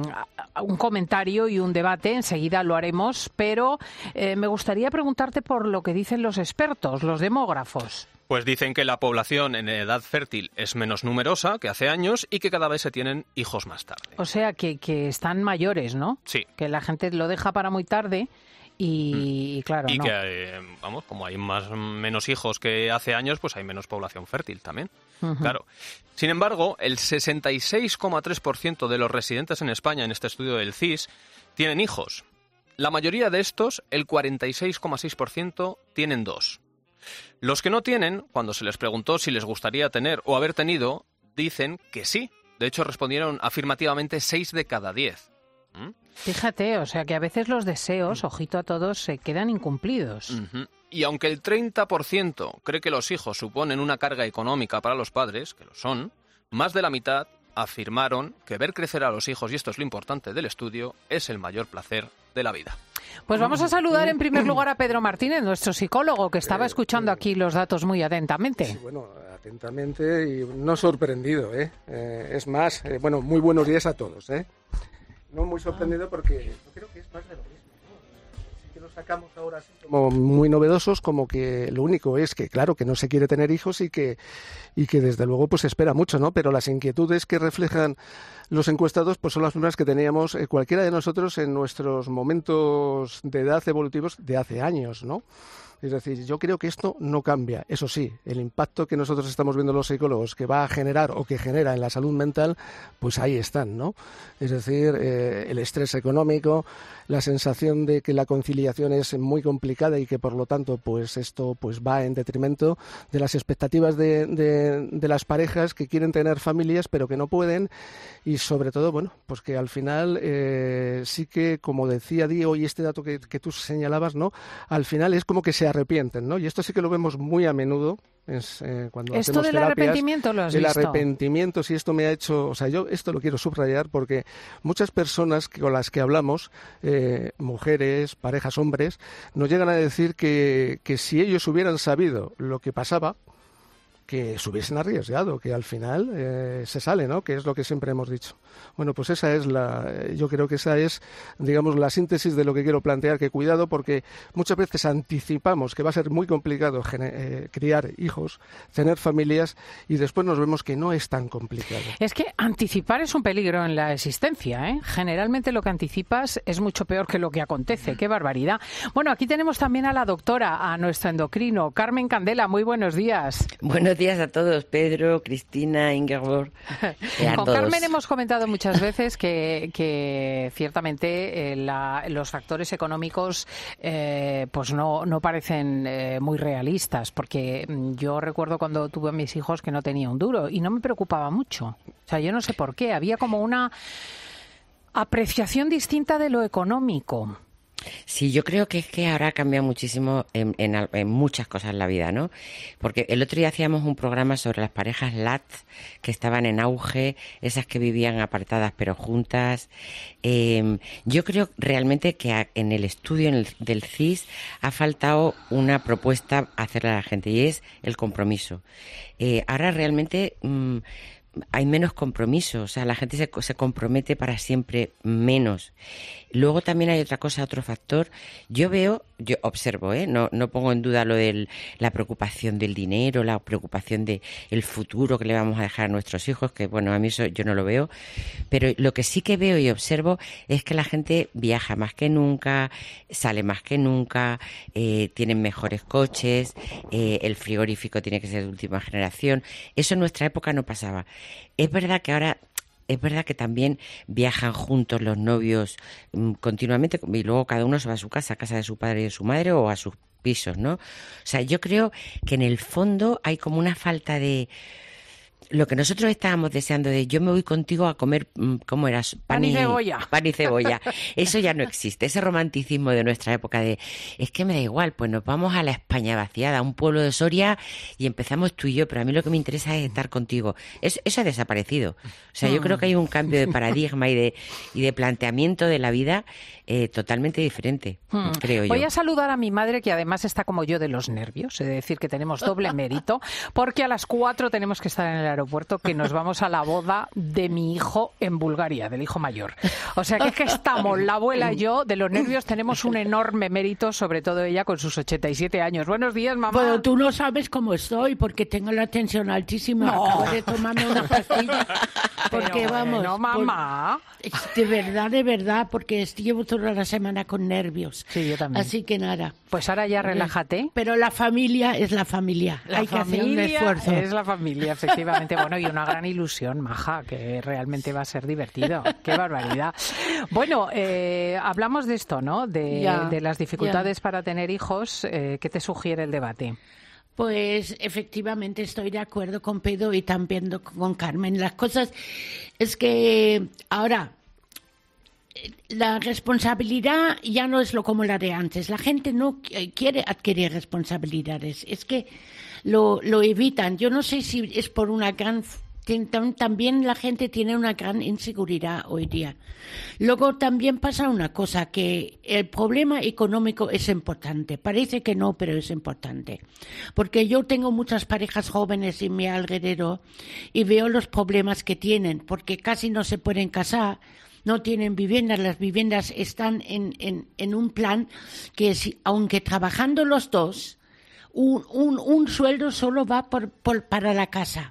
un comentario y un debate. Enseguida lo haremos, pero eh, me gustaría preguntarte por lo que dicen los expertos, los demógrafos.
Pues dicen que la población en edad fértil es menos numerosa que hace años y que cada vez se tienen hijos más tarde.
O sea, que, que están mayores, ¿no?
Sí.
Que la gente lo deja para muy tarde. Y, y claro,
y
no.
que, eh, vamos, como hay más menos hijos que hace años, pues hay menos población fértil también. Uh-huh. Claro. Sin embargo, el sesenta y seis coma tres por ciento de los residentes en España en este estudio del C I S tienen hijos. La mayoría de estos, el cuarenta y seis coma seis por ciento, tienen dos. Los que no tienen, cuando se les preguntó si les gustaría tener o haber tenido, dicen que sí. De hecho, respondieron afirmativamente seis de cada diez. ¿Mm?
Fíjate, o sea que a veces los deseos, ojito a todos, se quedan incumplidos.
Uh-huh. Y aunque el treinta por ciento cree que los hijos suponen una carga económica para los padres, que lo son, más de la mitad afirmaron que ver crecer a los hijos, y esto es lo importante del estudio, es el mayor placer de la vida.
Pues vamos a saludar en primer lugar a Pedro Martínez, nuestro psicólogo, que estaba escuchando aquí los datos muy atentamente.
Sí, bueno, atentamente y no sorprendido, ¿eh? eh es más, eh, bueno, muy buenos días a todos, ¿eh? No muy sorprendido porque yo creo que es más de lo mismo, ¿no? Sí que lo sacamos ahora así como muy novedosos, como que lo único es que, claro, que no se quiere tener hijos y que, y que desde luego pues se espera mucho, ¿no? Pero las inquietudes que reflejan los encuestados pues son las mismas que teníamos eh, cualquiera de nosotros en nuestros momentos de edad evolutivos de hace años, ¿no? Es decir, yo creo que esto no cambia. Eso sí, el impacto que nosotros estamos viendo los psicólogos que va a generar o que genera en la salud mental, pues ahí están, ¿no? Es decir, eh, el estrés económico, la sensación de que la conciliación es muy complicada y que por lo tanto pues esto pues va en detrimento de las expectativas de, de, de las parejas que quieren tener familias pero que no pueden, y sobre todo, bueno, pues que al final eh, sí que, como decía Diego, y este dato que, que tú señalabas, ¿no? Al final es como que se arrepienten, ¿no? Y esto sí que lo vemos muy a menudo. Es, eh, cuando
esto
hacemos
del
terapias,
arrepentimiento lo has
el
visto.
arrepentimiento, sí, esto me ha hecho, o sea, yo esto lo quiero subrayar porque muchas personas que, con las que hablamos, eh, mujeres, parejas, hombres, nos llegan a decir que, que si ellos hubieran sabido lo que pasaba, que se hubiesen arriesgado, que al final eh, se sale, ¿no? Que es lo que siempre hemos dicho. Bueno, pues esa es la, yo creo que esa es, digamos, la síntesis de lo que quiero plantear, que cuidado porque muchas veces anticipamos que va a ser muy complicado eh, criar hijos, tener familias, y después nos vemos que no es tan complicado.
Es que anticipar es un peligro en la existencia, ¿eh? Generalmente lo que anticipas es mucho peor que lo que acontece. ¡Qué barbaridad! Bueno, aquí tenemos también a la doctora, a nuestro endocrino, Carmen Candela. Muy buenos días.
Buenos días a todos, Pedro, Cristina, Ingeborg.
Con todos. Carmen hemos comentado muchas veces que, que ciertamente eh, la, los factores económicos eh, pues no, no parecen eh, muy realistas, porque yo recuerdo cuando tuve a mis hijos que no tenía un duro y no me preocupaba mucho. O sea, yo no sé por qué, había como una apreciación distinta de lo económico.
Sí, yo creo que es que ahora cambia muchísimo en, en, en muchas cosas en la vida, ¿no? Porque el otro día hacíamos un programa sobre las parejas L A T que estaban en auge, esas que vivían apartadas pero juntas. Eh, yo creo realmente que a, en el estudio en el, del C I S ha faltado una propuesta a hacerle a la gente y es el compromiso. Eh, ahora realmente... Mmm, hay menos compromiso, o sea, la gente se, se compromete para siempre menos. Luego también hay otra cosa, otro factor. Yo veo, yo observo, ¿eh? no, no pongo en duda lo de la preocupación del dinero, la preocupación de el futuro que le vamos a dejar a nuestros hijos, que bueno, a mí eso yo no lo veo, pero lo que sí que veo y observo es que la gente viaja más que nunca, sale más que nunca, eh, tienen mejores coches, eh, el frigorífico tiene que ser de última generación. Eso en nuestra época no pasaba. Es verdad que ahora, es verdad que también viajan juntos los novios mmm, continuamente y luego cada uno se va a su casa, a casa de su padre y de su madre o a sus pisos, ¿no? O sea, yo creo que en el fondo hay como una falta de... Lo que nosotros estábamos deseando de yo me voy contigo a comer, ¿cómo era? Pan,
pan y cebolla.
Pan y cebolla. Eso ya no existe. Ese romanticismo de nuestra época de es que me da igual, pues nos vamos a la España vaciada, a un pueblo de Soria y empezamos tú y yo, pero a mí lo que me interesa es estar contigo. Eso, eso ha desaparecido. O sea, yo creo que hay un cambio de paradigma y de, y de planteamiento de la vida eh, totalmente diferente, hmm. creo yo.
Voy a saludar a mi madre, que además está como yo de los nervios, es decir, que tenemos doble mérito, porque a las cuatro tenemos que estar en el aeropuerto, que nos vamos a la boda de mi hijo en Bulgaria, del hijo mayor. O sea que es que estamos, la abuela y yo, de los nervios tenemos un enorme mérito, sobre todo ella con sus ochenta y siete años. Buenos días, mamá.
Bueno, tú no sabes cómo estoy, porque tengo la tensión altísima. No. Acabo de tomarme una pastilla. Porque
Pero
vamos...
No, mamá.
Por, de verdad, de verdad, porque llevo toda la semana con nervios.
Sí, yo también.
Así que nada.
Pues ahora ya relájate.
Pero la familia es la familia.
La
Hay
familia
que hacer un esfuerzo.
Es la familia, efectivamente. Bueno, y una gran ilusión, maja, que realmente va a ser divertido. ¡Qué barbaridad! Bueno, eh, hablamos de esto, ¿no? De,
ya,
de las dificultades
ya.
para tener hijos. Eh, ¿Qué te sugiere el debate?
Pues efectivamente estoy de acuerdo con Pedro y también con Carmen. Las cosas es que ahora la responsabilidad ya no es lo como la de antes. La gente no quiere adquirir responsabilidades. Es que lo, lo evitan. Yo no sé si es por una gran... También la gente tiene una gran inseguridad hoy día. Luego también pasa una cosa, que el problema económico es importante. Parece que no, pero es importante. Porque yo tengo muchas parejas jóvenes en mi alrededor y veo los problemas que tienen, porque casi no se pueden casar, no tienen viviendas. Las viviendas están en, en, en un plan que, si, aunque trabajando los dos, un, un, un sueldo solo va por, por, para la casa.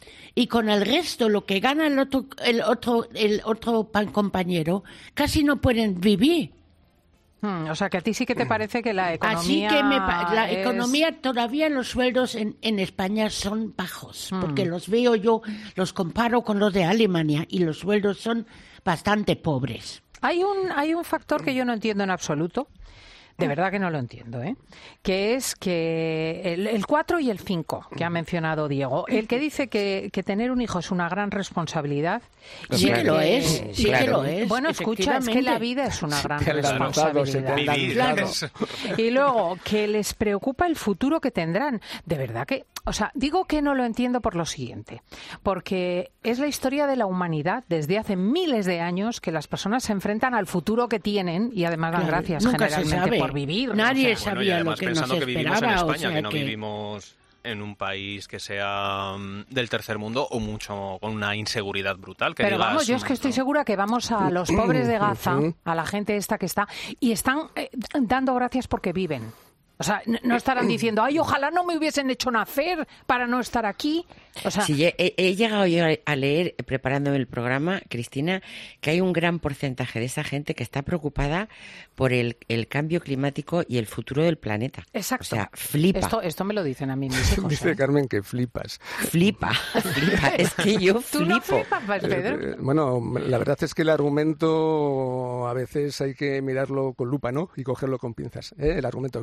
Y con el resto, lo que gana el otro, el otro, el otro compañero, casi no pueden vivir.
Hmm, o sea, que a ti sí que te parece que la economía...
Así que me, la
es...
economía, todavía los sueldos en, en España son bajos, hmm. porque los veo yo, los comparo con los de Alemania y los sueldos son bastante pobres.
Hay un, hay un factor que yo no entiendo en absoluto. De verdad que no lo entiendo, ¿eh? Que es que el, el cuatro y el cinco que ha mencionado Diego, el que dice que, que tener un hijo es una gran responsabilidad.
Sí que lo es, sí
claro.
que lo es.
Bueno, escucha, es que la vida es una gran responsabilidad. Claro. Y luego, que les preocupa el futuro que tendrán. De verdad que, o sea, digo que no lo entiendo por lo siguiente, porque es la historia de la humanidad desde hace miles de años que las personas se enfrentan al futuro que tienen y además dan
claro,
gracias
nunca
generalmente por vivir.
Nadie
o sea,
sabía
bueno,
lo que
pensando
nos
que vivimos
esperaba.
en España,
o sea
que no
que...
vivimos en un país que sea um, del tercer mundo o mucho con una inseguridad brutal. Que
Pero
digas,
vamos, yo es que estoy segura que vamos a los pobres de Gaza, a la gente esta que está, y están eh, dando gracias porque viven. O sea, no estarán diciendo, ay, ojalá no me hubiesen hecho nacer para no estar aquí. O sea,
sí, he, he llegado yo a leer, preparándome el programa, Cristina, que hay un gran porcentaje de esa gente que está preocupada por el, el cambio climático y el futuro del planeta.
Exacto.
O sea, flipa.
Esto, esto me lo dicen a mí mis hijos.
Dice
¿eh?
Carmen que flipas.
Flipa, flipa. Es que yo flipo.
¿Tú no flipas, Pedro?
Eh, bueno, la verdad es que el argumento a veces hay que mirarlo con lupa, ¿no? Y cogerlo con pinzas. ¿eh? El argumento, claro.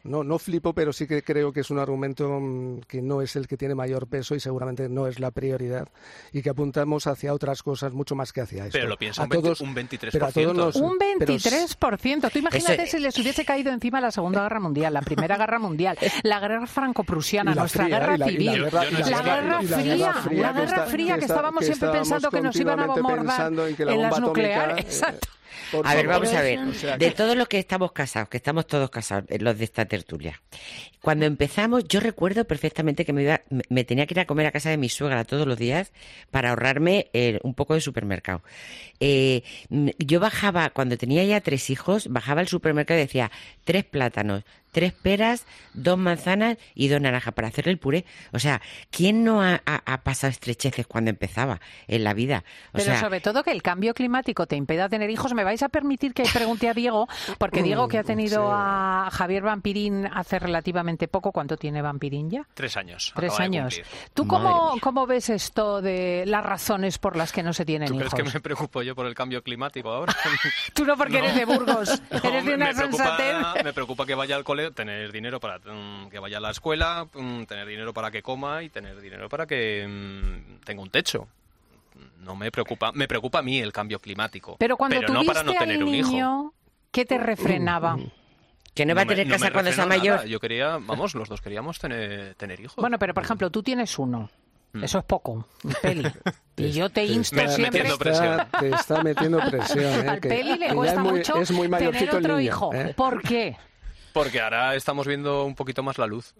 no, no flipo, pero sí que creo que es un argumento que no es el que tiene mayor peso y seguramente no es la prioridad y que apuntamos hacia otras cosas mucho más que hacia esto.
Pero lo piensa
a
un, veinte,
todos,
un veintitrés
pero
por ciento.
a todos nos,
un veintitrés por ciento. Tú imagínate
Eso...
si les hubiese caído encima la Segunda Guerra Mundial, la Primera Guerra Mundial, la Guerra Franco-Prusiana, nuestra
fría,
Guerra
y la,
Civil,
y la guerra,
la, la Guerra Fría, la Guerra Fría que estábamos siempre pensando que nos iban a bombardar en, en las nucleares. Exacto.
Por
a ver,
favor.
vamos a ver,
O sea,
de
que...
todos los que estamos casados, que estamos todos casados, los de esta tertulia, cuando empezamos, yo recuerdo perfectamente que me, iba, me tenía que ir a comer a casa de mi suegra todos los días para ahorrarme eh, un poco de supermercado. Eh, yo bajaba, cuando tenía ya tres hijos, bajaba al supermercado y decía, tres plátanos, tres peras, dos manzanas y dos naranjas para hacer el puré. O sea, ¿quién no ha, ha, ha pasado estrecheces cuando empezaba en la vida? O
Pero
sea,
sobre todo que el cambio climático te impida tener hijos. ¿Me vais a permitir que pregunte a Diego? Porque Diego, que ha tenido sí. a Javier Vampirín hace relativamente poco, ¿cuánto tiene Vampirín ya?
Tres años.
Tres años. ¿Tú cómo, cómo ves esto de las razones por las que no se tienen
¿Tú
hijos?
¿Crees que me preocupo yo por el cambio climático ahora?
Tú no, porque no. eres de Burgos. No, eres de una
me
sensatez.
Preocupa, me preocupa que vaya al colegio, tener dinero para um, que vaya a la escuela, um, tener dinero para que coma y tener dinero para que um, tenga un techo. No me preocupa, me preocupa a mí el cambio climático.
Pero cuando
pero
tuviste
no para no tener
al
un hijo.
niño, ¿qué te refrenaba?
Que no va a tener
no
casa
me, no
cuando sea mayor.
Nada. Yo quería, vamos, los dos queríamos tener, tener hijos.
Bueno, pero por ejemplo, tú tienes uno. Eso es poco, Peli. Y yo te insto
me,
siempre...
Metiendo presión.
Te está metiendo presión. ¿eh?
Al
que,
Peli le
que
cuesta
es muy,
mucho
es muy
tener otro
el niño,
hijo.
¿eh?
¿Por qué?
Porque ahora estamos viendo un poquito más la luz.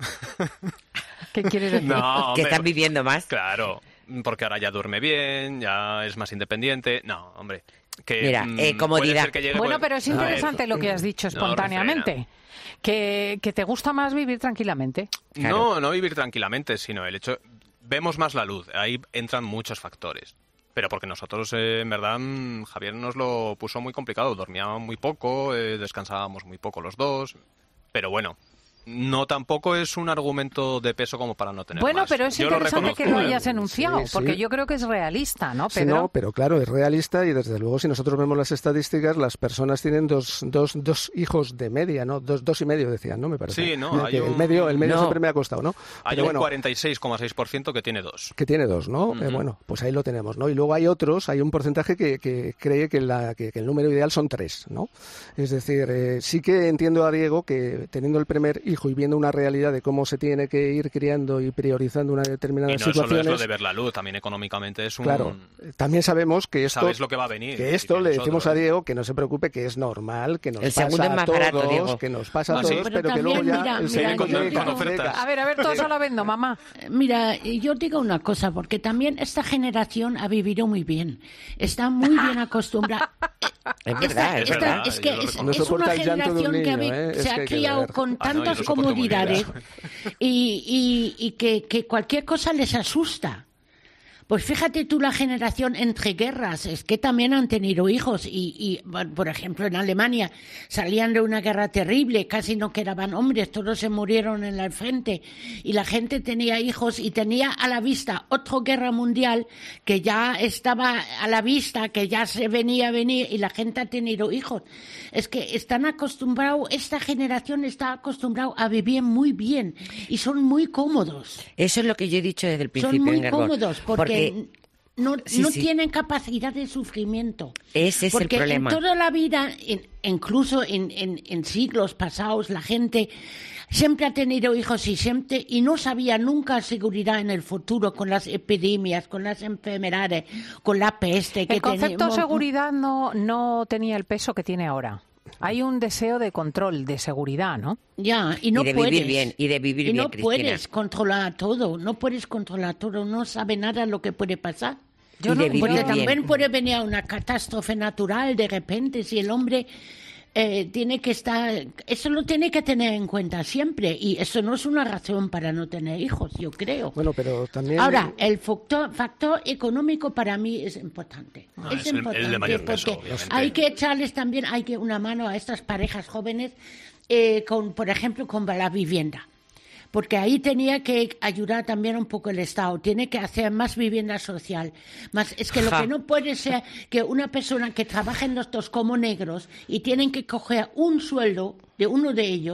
¿Qué quieres decir?
No,
que estás viviendo más.
Claro, porque ahora ya duerme bien, ya es más independiente. No, hombre. Que,
Mira, eh, comodidad.
Que llegue,
bueno,
pues,
pero es interesante lo que has dicho espontáneamente. No, que, que te gusta más vivir tranquilamente.
Claro. No, no vivir tranquilamente, sino el hecho... Vemos más la luz, ahí entran muchos factores. Pero porque nosotros, eh, en verdad, Javier nos lo puso muy complicado. Dormíamos muy poco, eh, descansábamos muy poco los dos. Pero bueno, no tampoco es un argumento de peso como para no tener
Bueno,
más.
pero es
yo
interesante
lo
que lo hayas enunciado,
sí, sí.
porque yo creo que es realista, ¿no, Pedro?
Sí, no, pero claro, es realista y desde luego si nosotros vemos las estadísticas, las personas tienen dos, dos, dos hijos de media, ¿no? Dos, dos y medio decían, ¿no? Me parece.
Sí, no, hay
el
un...
medio, el medio
no.
siempre me ha costado, ¿no?
Hay
pero
un
bueno,
cuarenta y seis coma seis por ciento que tiene dos.
Que tiene dos, ¿no? Uh-huh. Eh, bueno, pues ahí lo tenemos, ¿no? Y luego hay otros, hay un porcentaje que, que cree que, la, que, que el número ideal son tres, ¿no? Es decir, eh, sí que entiendo a Diego que teniendo el primer hijo y viendo una realidad de cómo se tiene que ir criando y priorizando una determinada
y no
situaciones.
solo es lo de ver la luz, también económicamente es un...
Claro, también sabemos que esto...
Sabes lo que va a venir.
Que esto
que
le
nosotros...
decimos a Diego que no se preocupe, que es normal, que nos
el
pasa
segundo es más
a todos,
barato, Diego.
que nos pasa a
¿Ah,
todos,
sí?
pero,
pero
que luego ya
mira,
el
mira,
segundo
yo,
llega,
con ofertas.
A ver, a ver, todo eso lo vendo, mamá.
Mira, yo digo una cosa, porque también esta generación ha vivido muy bien. Está muy bien acostumbrada.
Es verdad,
esta,
es
esta,
verdad.
Es que
Yo lo
es,
No
es
soporta
una
el llanto de un
generación
niño,
que ha-
¿eh? Es
se
que
ha
hay que
criado
ver.
con
Ah, no, yo
tantas
lo soporto muy bien.
comodidades y, y, y que, que cualquier cosa les asusta. Pues fíjate tú la generación entre guerras, es que también han tenido hijos y, y, por ejemplo, en Alemania salían de una guerra terrible, casi no quedaban hombres, todos se murieron en el frente y la gente tenía hijos y tenía a la vista otra guerra mundial que ya estaba a la vista, que ya se venía a venir y la gente ha tenido hijos. Es que están acostumbrados, esta generación está acostumbrada a vivir muy bien y son muy cómodos.
Eso es lo que yo he dicho desde el principio.
Son muy
Engargón,
cómodos porque, porque no,
sí,
no
sí.
tienen capacidad de sufrimiento.
Ese es
porque
el problema.
En toda la vida, en, incluso en, en, en siglos pasados, la gente siempre ha tenido hijos y siempre y no sabía nunca seguridad en el futuro con las epidemias, con las enfermedades, con la peste. Que
el concepto
tenemos.
seguridad no, no tenía el peso que tiene ahora. Hay un deseo de control, de seguridad, ¿no?
Ya, y no
y de
puedes.
vivir bien, y de vivir
y
bien,
no
Cristina.
puedes controlar todo, no puedes controlar todo, no sabe nada lo que puede pasar.
Yo y no, de vivir
porque
bien.
también puede venir una catástrofe natural de repente si el hombre eh, tiene que estar, eso lo tiene que tener en cuenta siempre y eso no es una razón para no tener hijos, yo creo.
Bueno, pero también...
Ahora, el factor, factor económico para mí es importante.
Ah,
es,
es el-
importante
el de mayor peso,
porque
obviamente.
hay que echarles también hay que una mano a estas parejas jóvenes, eh, con, por ejemplo, con la vivienda. Porque ahí tenía que ayudar también un poco el Estado, tiene que hacer más vivienda social. Más, es que lo
Ja.
que no puede ser que una persona que trabaja en los dos como negros y tienen que coger un sueldo de uno de ellos,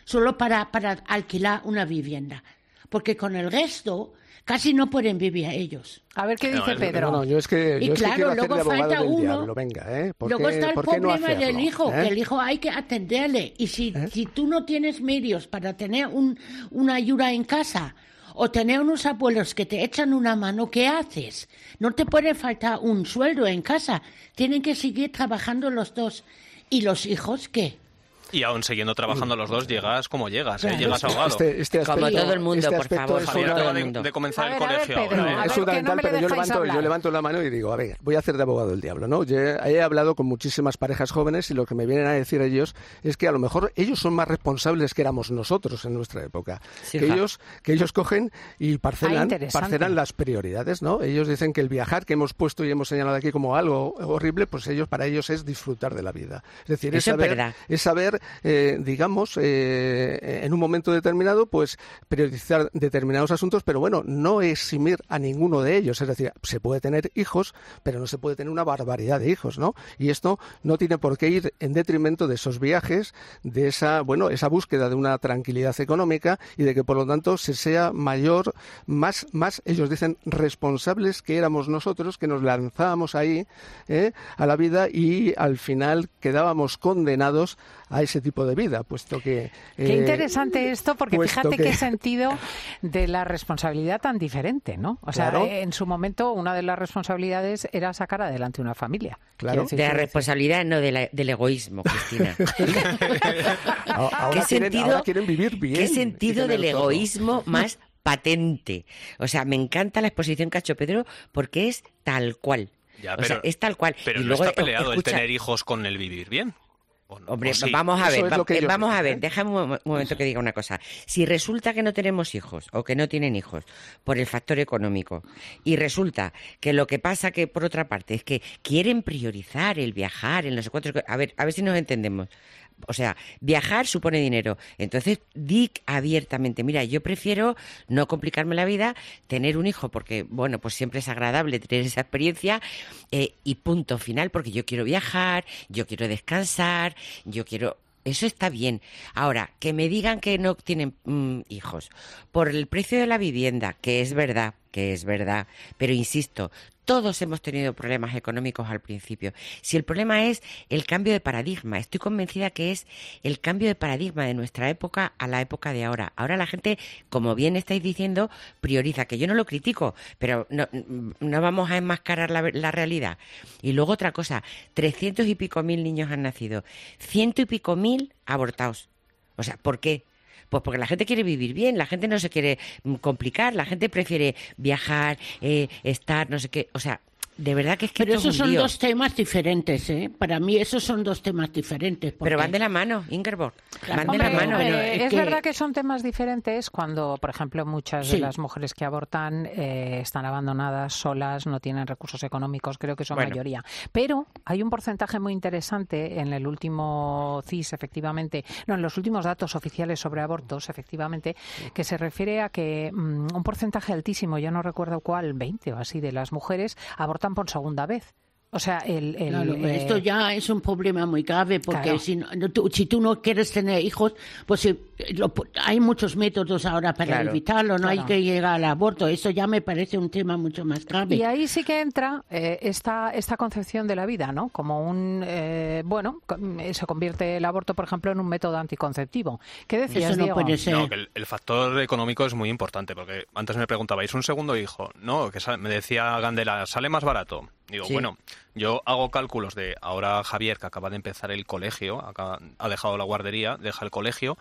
solo para, para alquilar una vivienda. Porque con el resto casi no pueden vivir ellos.
A ver qué dice
no,
Pedro.
No, no, yo es que,
y
yo
claro,
es que quiero hacer
luego
de abogado
falta
del
uno.
diablo. Venga, ¿eh? ¿Por
Luego
qué,
está el
¿por qué no
problema
hacerlo?
del hijo,
¿eh?
que el hijo hay que atenderle. Y si, ¿Eh? si tú no tienes medios para tener un, una ayuda en casa o tener unos abuelos que te echan una mano, ¿qué haces? No te puede faltar un sueldo en casa. Tienen que seguir trabajando los dos. ¿Y los hijos qué?
Y aún siguiendo trabajando los dos, llegas como llegas,
claro.
¿eh? Llegas ahogado.
Este, este aspecto,
como todo el mundo,
este
por favor.
Javier
acaba de, de comenzar
ver,
el colegio
ver, Pedro,
ahora. ¿eh?
Es fundamental, no pero yo levanto, yo levanto la mano y digo, a ver, voy a hacer de abogado del diablo, ¿no? Yo he hablado con muchísimas parejas jóvenes y lo que me vienen a decir ellos es que a lo mejor ellos son más responsables que éramos nosotros en nuestra época. Sí, que, ellos, que ellos cogen y parcelan, ah, parcelan las prioridades, ¿no? Ellos dicen que el viajar, que hemos puesto y hemos señalado aquí como algo horrible, pues ellos para ellos es disfrutar de la vida. Es decir, es
Eso
saber,
es,
es saber eh, digamos, eh, en un momento determinado, pues priorizar determinados asuntos, pero bueno, no eximir a ninguno de ellos. Es decir, se puede tener hijos, pero no se puede tener una barbaridad de hijos, ¿no? Y esto no tiene por qué ir en detrimento de esos viajes, de esa, bueno, esa búsqueda de una tranquilidad económica y de que por lo tanto se sea mayor, más, más, ellos dicen, responsables que éramos nosotros, que nos lanzábamos ahí ¿eh? a la vida y al final quedábamos condenados a ese tipo de vida, puesto que... Eh,
Qué interesante esto, porque fíjate
que...
qué sentido de la responsabilidad tan diferente, ¿no? O sea,
claro.
en su momento una de las responsabilidades era sacar adelante una familia.
Claro.
De la responsabilidad, no de la, del egoísmo, Cristina.
ahora,
¿Qué
quieren,
sentido,
ahora quieren vivir bien.
¿Qué sentido del egoísmo más patente? O sea, me encanta la exposición que ha hecho Pedro porque es tal cual.
Ya,
o
pero,
sea, es tal cual.
Pero
y
no
luego,
está peleado
escucha,
el tener hijos con el vivir bien. No,
hombre,
sí.
vamos a ver,
es
va,
que
vamos
dicen,
a ver,
¿eh?
déjame un momento que diga una cosa. Si resulta que no tenemos hijos o que no tienen hijos por el factor económico y resulta que lo que pasa que por otra parte es que quieren priorizar el viajar en los cuatro, a ver, a ver si nos entendemos. O sea, viajar supone dinero. Entonces, di abiertamente, mira, yo prefiero no complicarme la vida, tener un hijo, porque, bueno, pues siempre es agradable tener esa experiencia, eh, y punto final, porque yo quiero viajar, yo quiero descansar, yo quiero... Eso está bien. Ahora, que me digan que no tienen mmm, hijos por el precio de la vivienda, que es verdad, que es verdad, pero insisto, todos hemos tenido problemas económicos al principio. Si el problema es el cambio de paradigma, estoy convencida que es el cambio de paradigma de nuestra época a la época de ahora. Ahora la gente, como bien estáis diciendo, prioriza, que yo no lo critico, pero no, no vamos a enmascarar la, la realidad. Y luego otra cosa, trescientos y pico mil niños han nacido, ciento y pico mil abortados. O sea, ¿por qué? Pues porque la gente quiere vivir bien, la gente no se quiere complicar, la gente prefiere viajar, eh, estar, no sé qué, o sea, de verdad que es que
pero
esto
esos
es un
son
lío.
dos temas diferentes, ¿eh? Para mí esos son dos temas diferentes. Porque...
Pero van de la mano, Ingeborg,
claro.
van
Hombre,
de la mano.
Eh, es,
es que...
verdad que son temas diferentes cuando, por ejemplo, muchas
sí.
de las mujeres que abortan eh, están abandonadas, solas, no tienen recursos económicos, creo que son
bueno.
mayoría. Pero hay un porcentaje muy interesante en el último C I S, efectivamente, no, en los últimos datos oficiales sobre abortos, efectivamente, que se refiere a que um, un porcentaje altísimo, ya no recuerdo cuál, veinte o así, de las mujeres abortan por segunda vez. O sea, el, el
claro,
eh...
esto ya es un problema muy grave porque
claro.
si, no, tú, si tú no quieres tener hijos, pues si, lo, hay muchos métodos ahora para
claro,
evitarlo, no
claro.
hay que llegar al aborto. Eso ya me parece un tema mucho más grave.
Y ahí sí que entra eh, esta esta concepción de la vida, ¿no? Como un, eh, bueno, se convierte el aborto, por ejemplo, en un método anticonceptivo. ¿Qué decías,
Eso no
Diego?
puede ser.
No, que el, el factor económico es muy importante, porque antes me preguntabais, ¿un segundo hijo? No, que sale, me decía Gandela, ¿sale más barato? Digo,
sí.
bueno, yo hago cálculos de ahora Javier, que acaba de empezar el colegio, acaba, ha dejado la guardería, deja el colegio,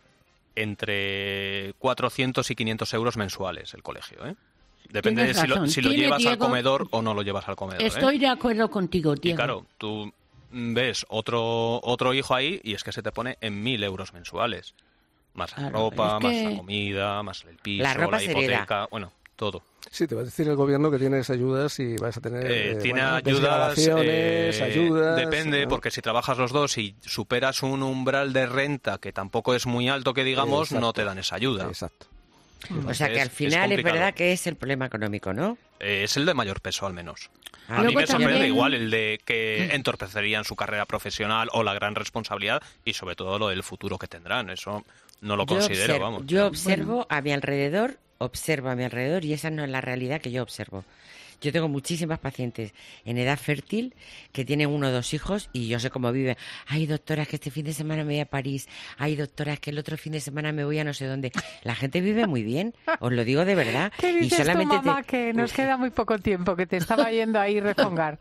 entre cuatrocientos y quinientos euros mensuales el colegio, ¿eh? Depende de si lo, si lo llevas
Diego,
al comedor o no lo llevas al comedor.
Estoy
¿eh?
de acuerdo contigo, Diego.
Y claro, tú ves otro otro hijo ahí y es que se te pone en mil euros mensuales. Más la
claro,
ropa,
es que...
más la comida, más el piso,
la, ropa
la hipoteca,
hereda.
bueno, todo.
Sí, te va a decir el gobierno que tienes ayudas y vas a tener
Eh,
eh,
tiene
bueno,
ayudas,
desgravaciones,
eh,
ayudas.
depende,
¿no?
porque si trabajas los dos y superas un umbral de renta que tampoco es muy alto, que digamos,
Exacto.
no te dan esa ayuda.
Exacto.
O sea que al final es, es verdad que es el problema económico, ¿no?
Eh, es el de mayor peso, al menos.
Ah,
a mí me sorprende
también...
igual el de que entorpecerían su carrera profesional o la gran responsabilidad y sobre todo lo del futuro que tendrán. Eso no lo
yo
considero,
observo,
vamos.
Yo observo bueno. a mi alrededor, observo a mi alrededor y esa no es la realidad que yo observo. Yo tengo muchísimas pacientes en edad fértil que tienen uno o dos hijos y yo sé cómo viven. Ay, doctoras, que este fin de semana me voy a París. Ay, doctoras, que el otro fin de semana me voy a no sé dónde. La gente vive muy bien, os lo digo de verdad.
¿Qué dices
y solamente
tu mamá,
te...
que nos queda muy poco tiempo, que te estaba yendo ahí rezongar?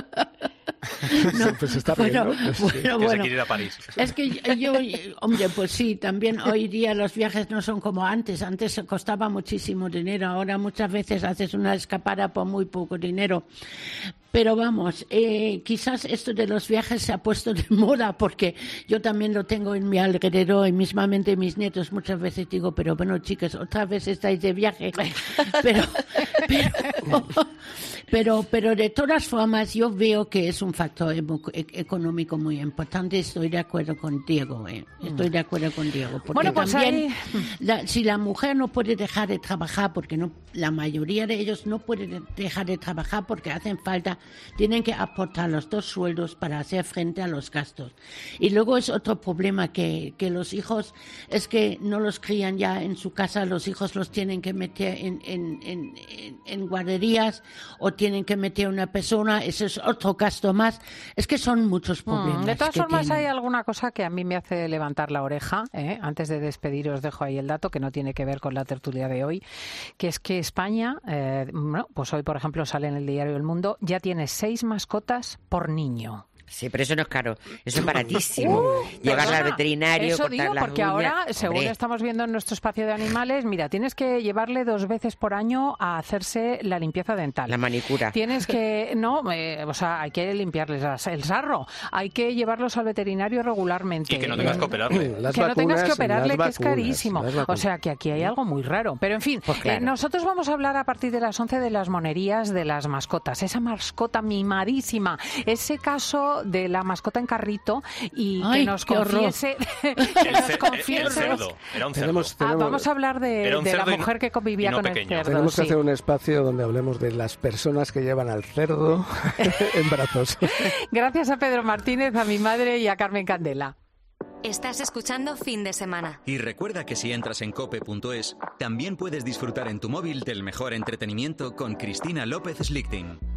No,
pues está
bueno,
bien, ¿no?
bueno,
que
bueno.
se quiere ir a París.
Es que yo, hombre, pues sí, también hoy día los viajes no son como antes. Antes costaba muchísimo dinero, ahora muchas veces haces una escapada por muy poco dinero. Pero vamos, eh, quizás esto de los viajes se ha puesto de moda porque yo también lo tengo en mi alrededor y mismamente mis nietos muchas veces digo, pero bueno, chicas, otra vez estáis de viaje. Pero, pero, pero, pero de todas formas yo veo que es un factor económico muy importante. Estoy de acuerdo con Diego, eh. Estoy de acuerdo con Diego. Porque
bueno, pues
también
ahí...
la, si la mujer no puede dejar de trabajar, porque no, la mayoría de ellos no pueden dejar de trabajar porque hacen falta, tienen que aportar los dos sueldos para hacer frente a los gastos. Y luego es otro problema que, que los hijos, es que no los crían ya en su casa, los hijos los tienen que meter en, en, en, en, en guarderías o tienen que meter una persona, ese es otro gasto más. Es que son muchos problemas.
Mm, de todas
que
formas,
tienen.
hay alguna cosa que a mí me hace levantar la oreja. ¿eh? Antes de despediros, dejo ahí el dato que no tiene que ver con la tertulia de hoy, que es que España, eh, bueno, pues hoy, por ejemplo, sale en el diario El Mundo, ya tiene seis mascotas por niño.
Sí, pero eso no es caro, eso es baratísimo.
Uh,
Llevarla al veterinario,
eso
cortar
digo,
las
porque
uñas.
ahora, según
Hombre.
estamos viendo en nuestro espacio de animales, mira, tienes que llevarle dos veces por año a hacerse la limpieza dental.
La manicura.
Tienes que, no, eh, o sea, hay que limpiarles las, el sarro, hay que llevarlos al veterinario regularmente.
Y que no tengas que operarle.
Las
que
vacunas,
no tengas que operarle, que
vacunas,
es carísimo. O sea, que aquí hay algo muy raro. Pero, en fin,
pues claro.
eh, nosotros vamos a hablar a partir de las once de las monerías de las mascotas. Esa mascota mimadísima, ese caso de la mascota en carrito y
Ay,
que nos
qué horror.
confiese... que
El,
nos
ce-
confiese...
el cerdo, era un cerdo.
Tenemos-
Ah,
tenemos-
vamos a hablar de,
Era un
de la
cerdo y no-
mujer que convivía
y no
con
pequeño.
el cerdo.
Tenemos que
sí.
hacer un espacio donde hablemos de las personas que llevan al cerdo en brazos.
Gracias a Pedro Martínez, a mi madre y a Carmen Candela.
Estás escuchando Fin de Semana.
Y recuerda que si entras en cope punto es, también puedes disfrutar en tu móvil del mejor entretenimiento con Cristina López Slichting.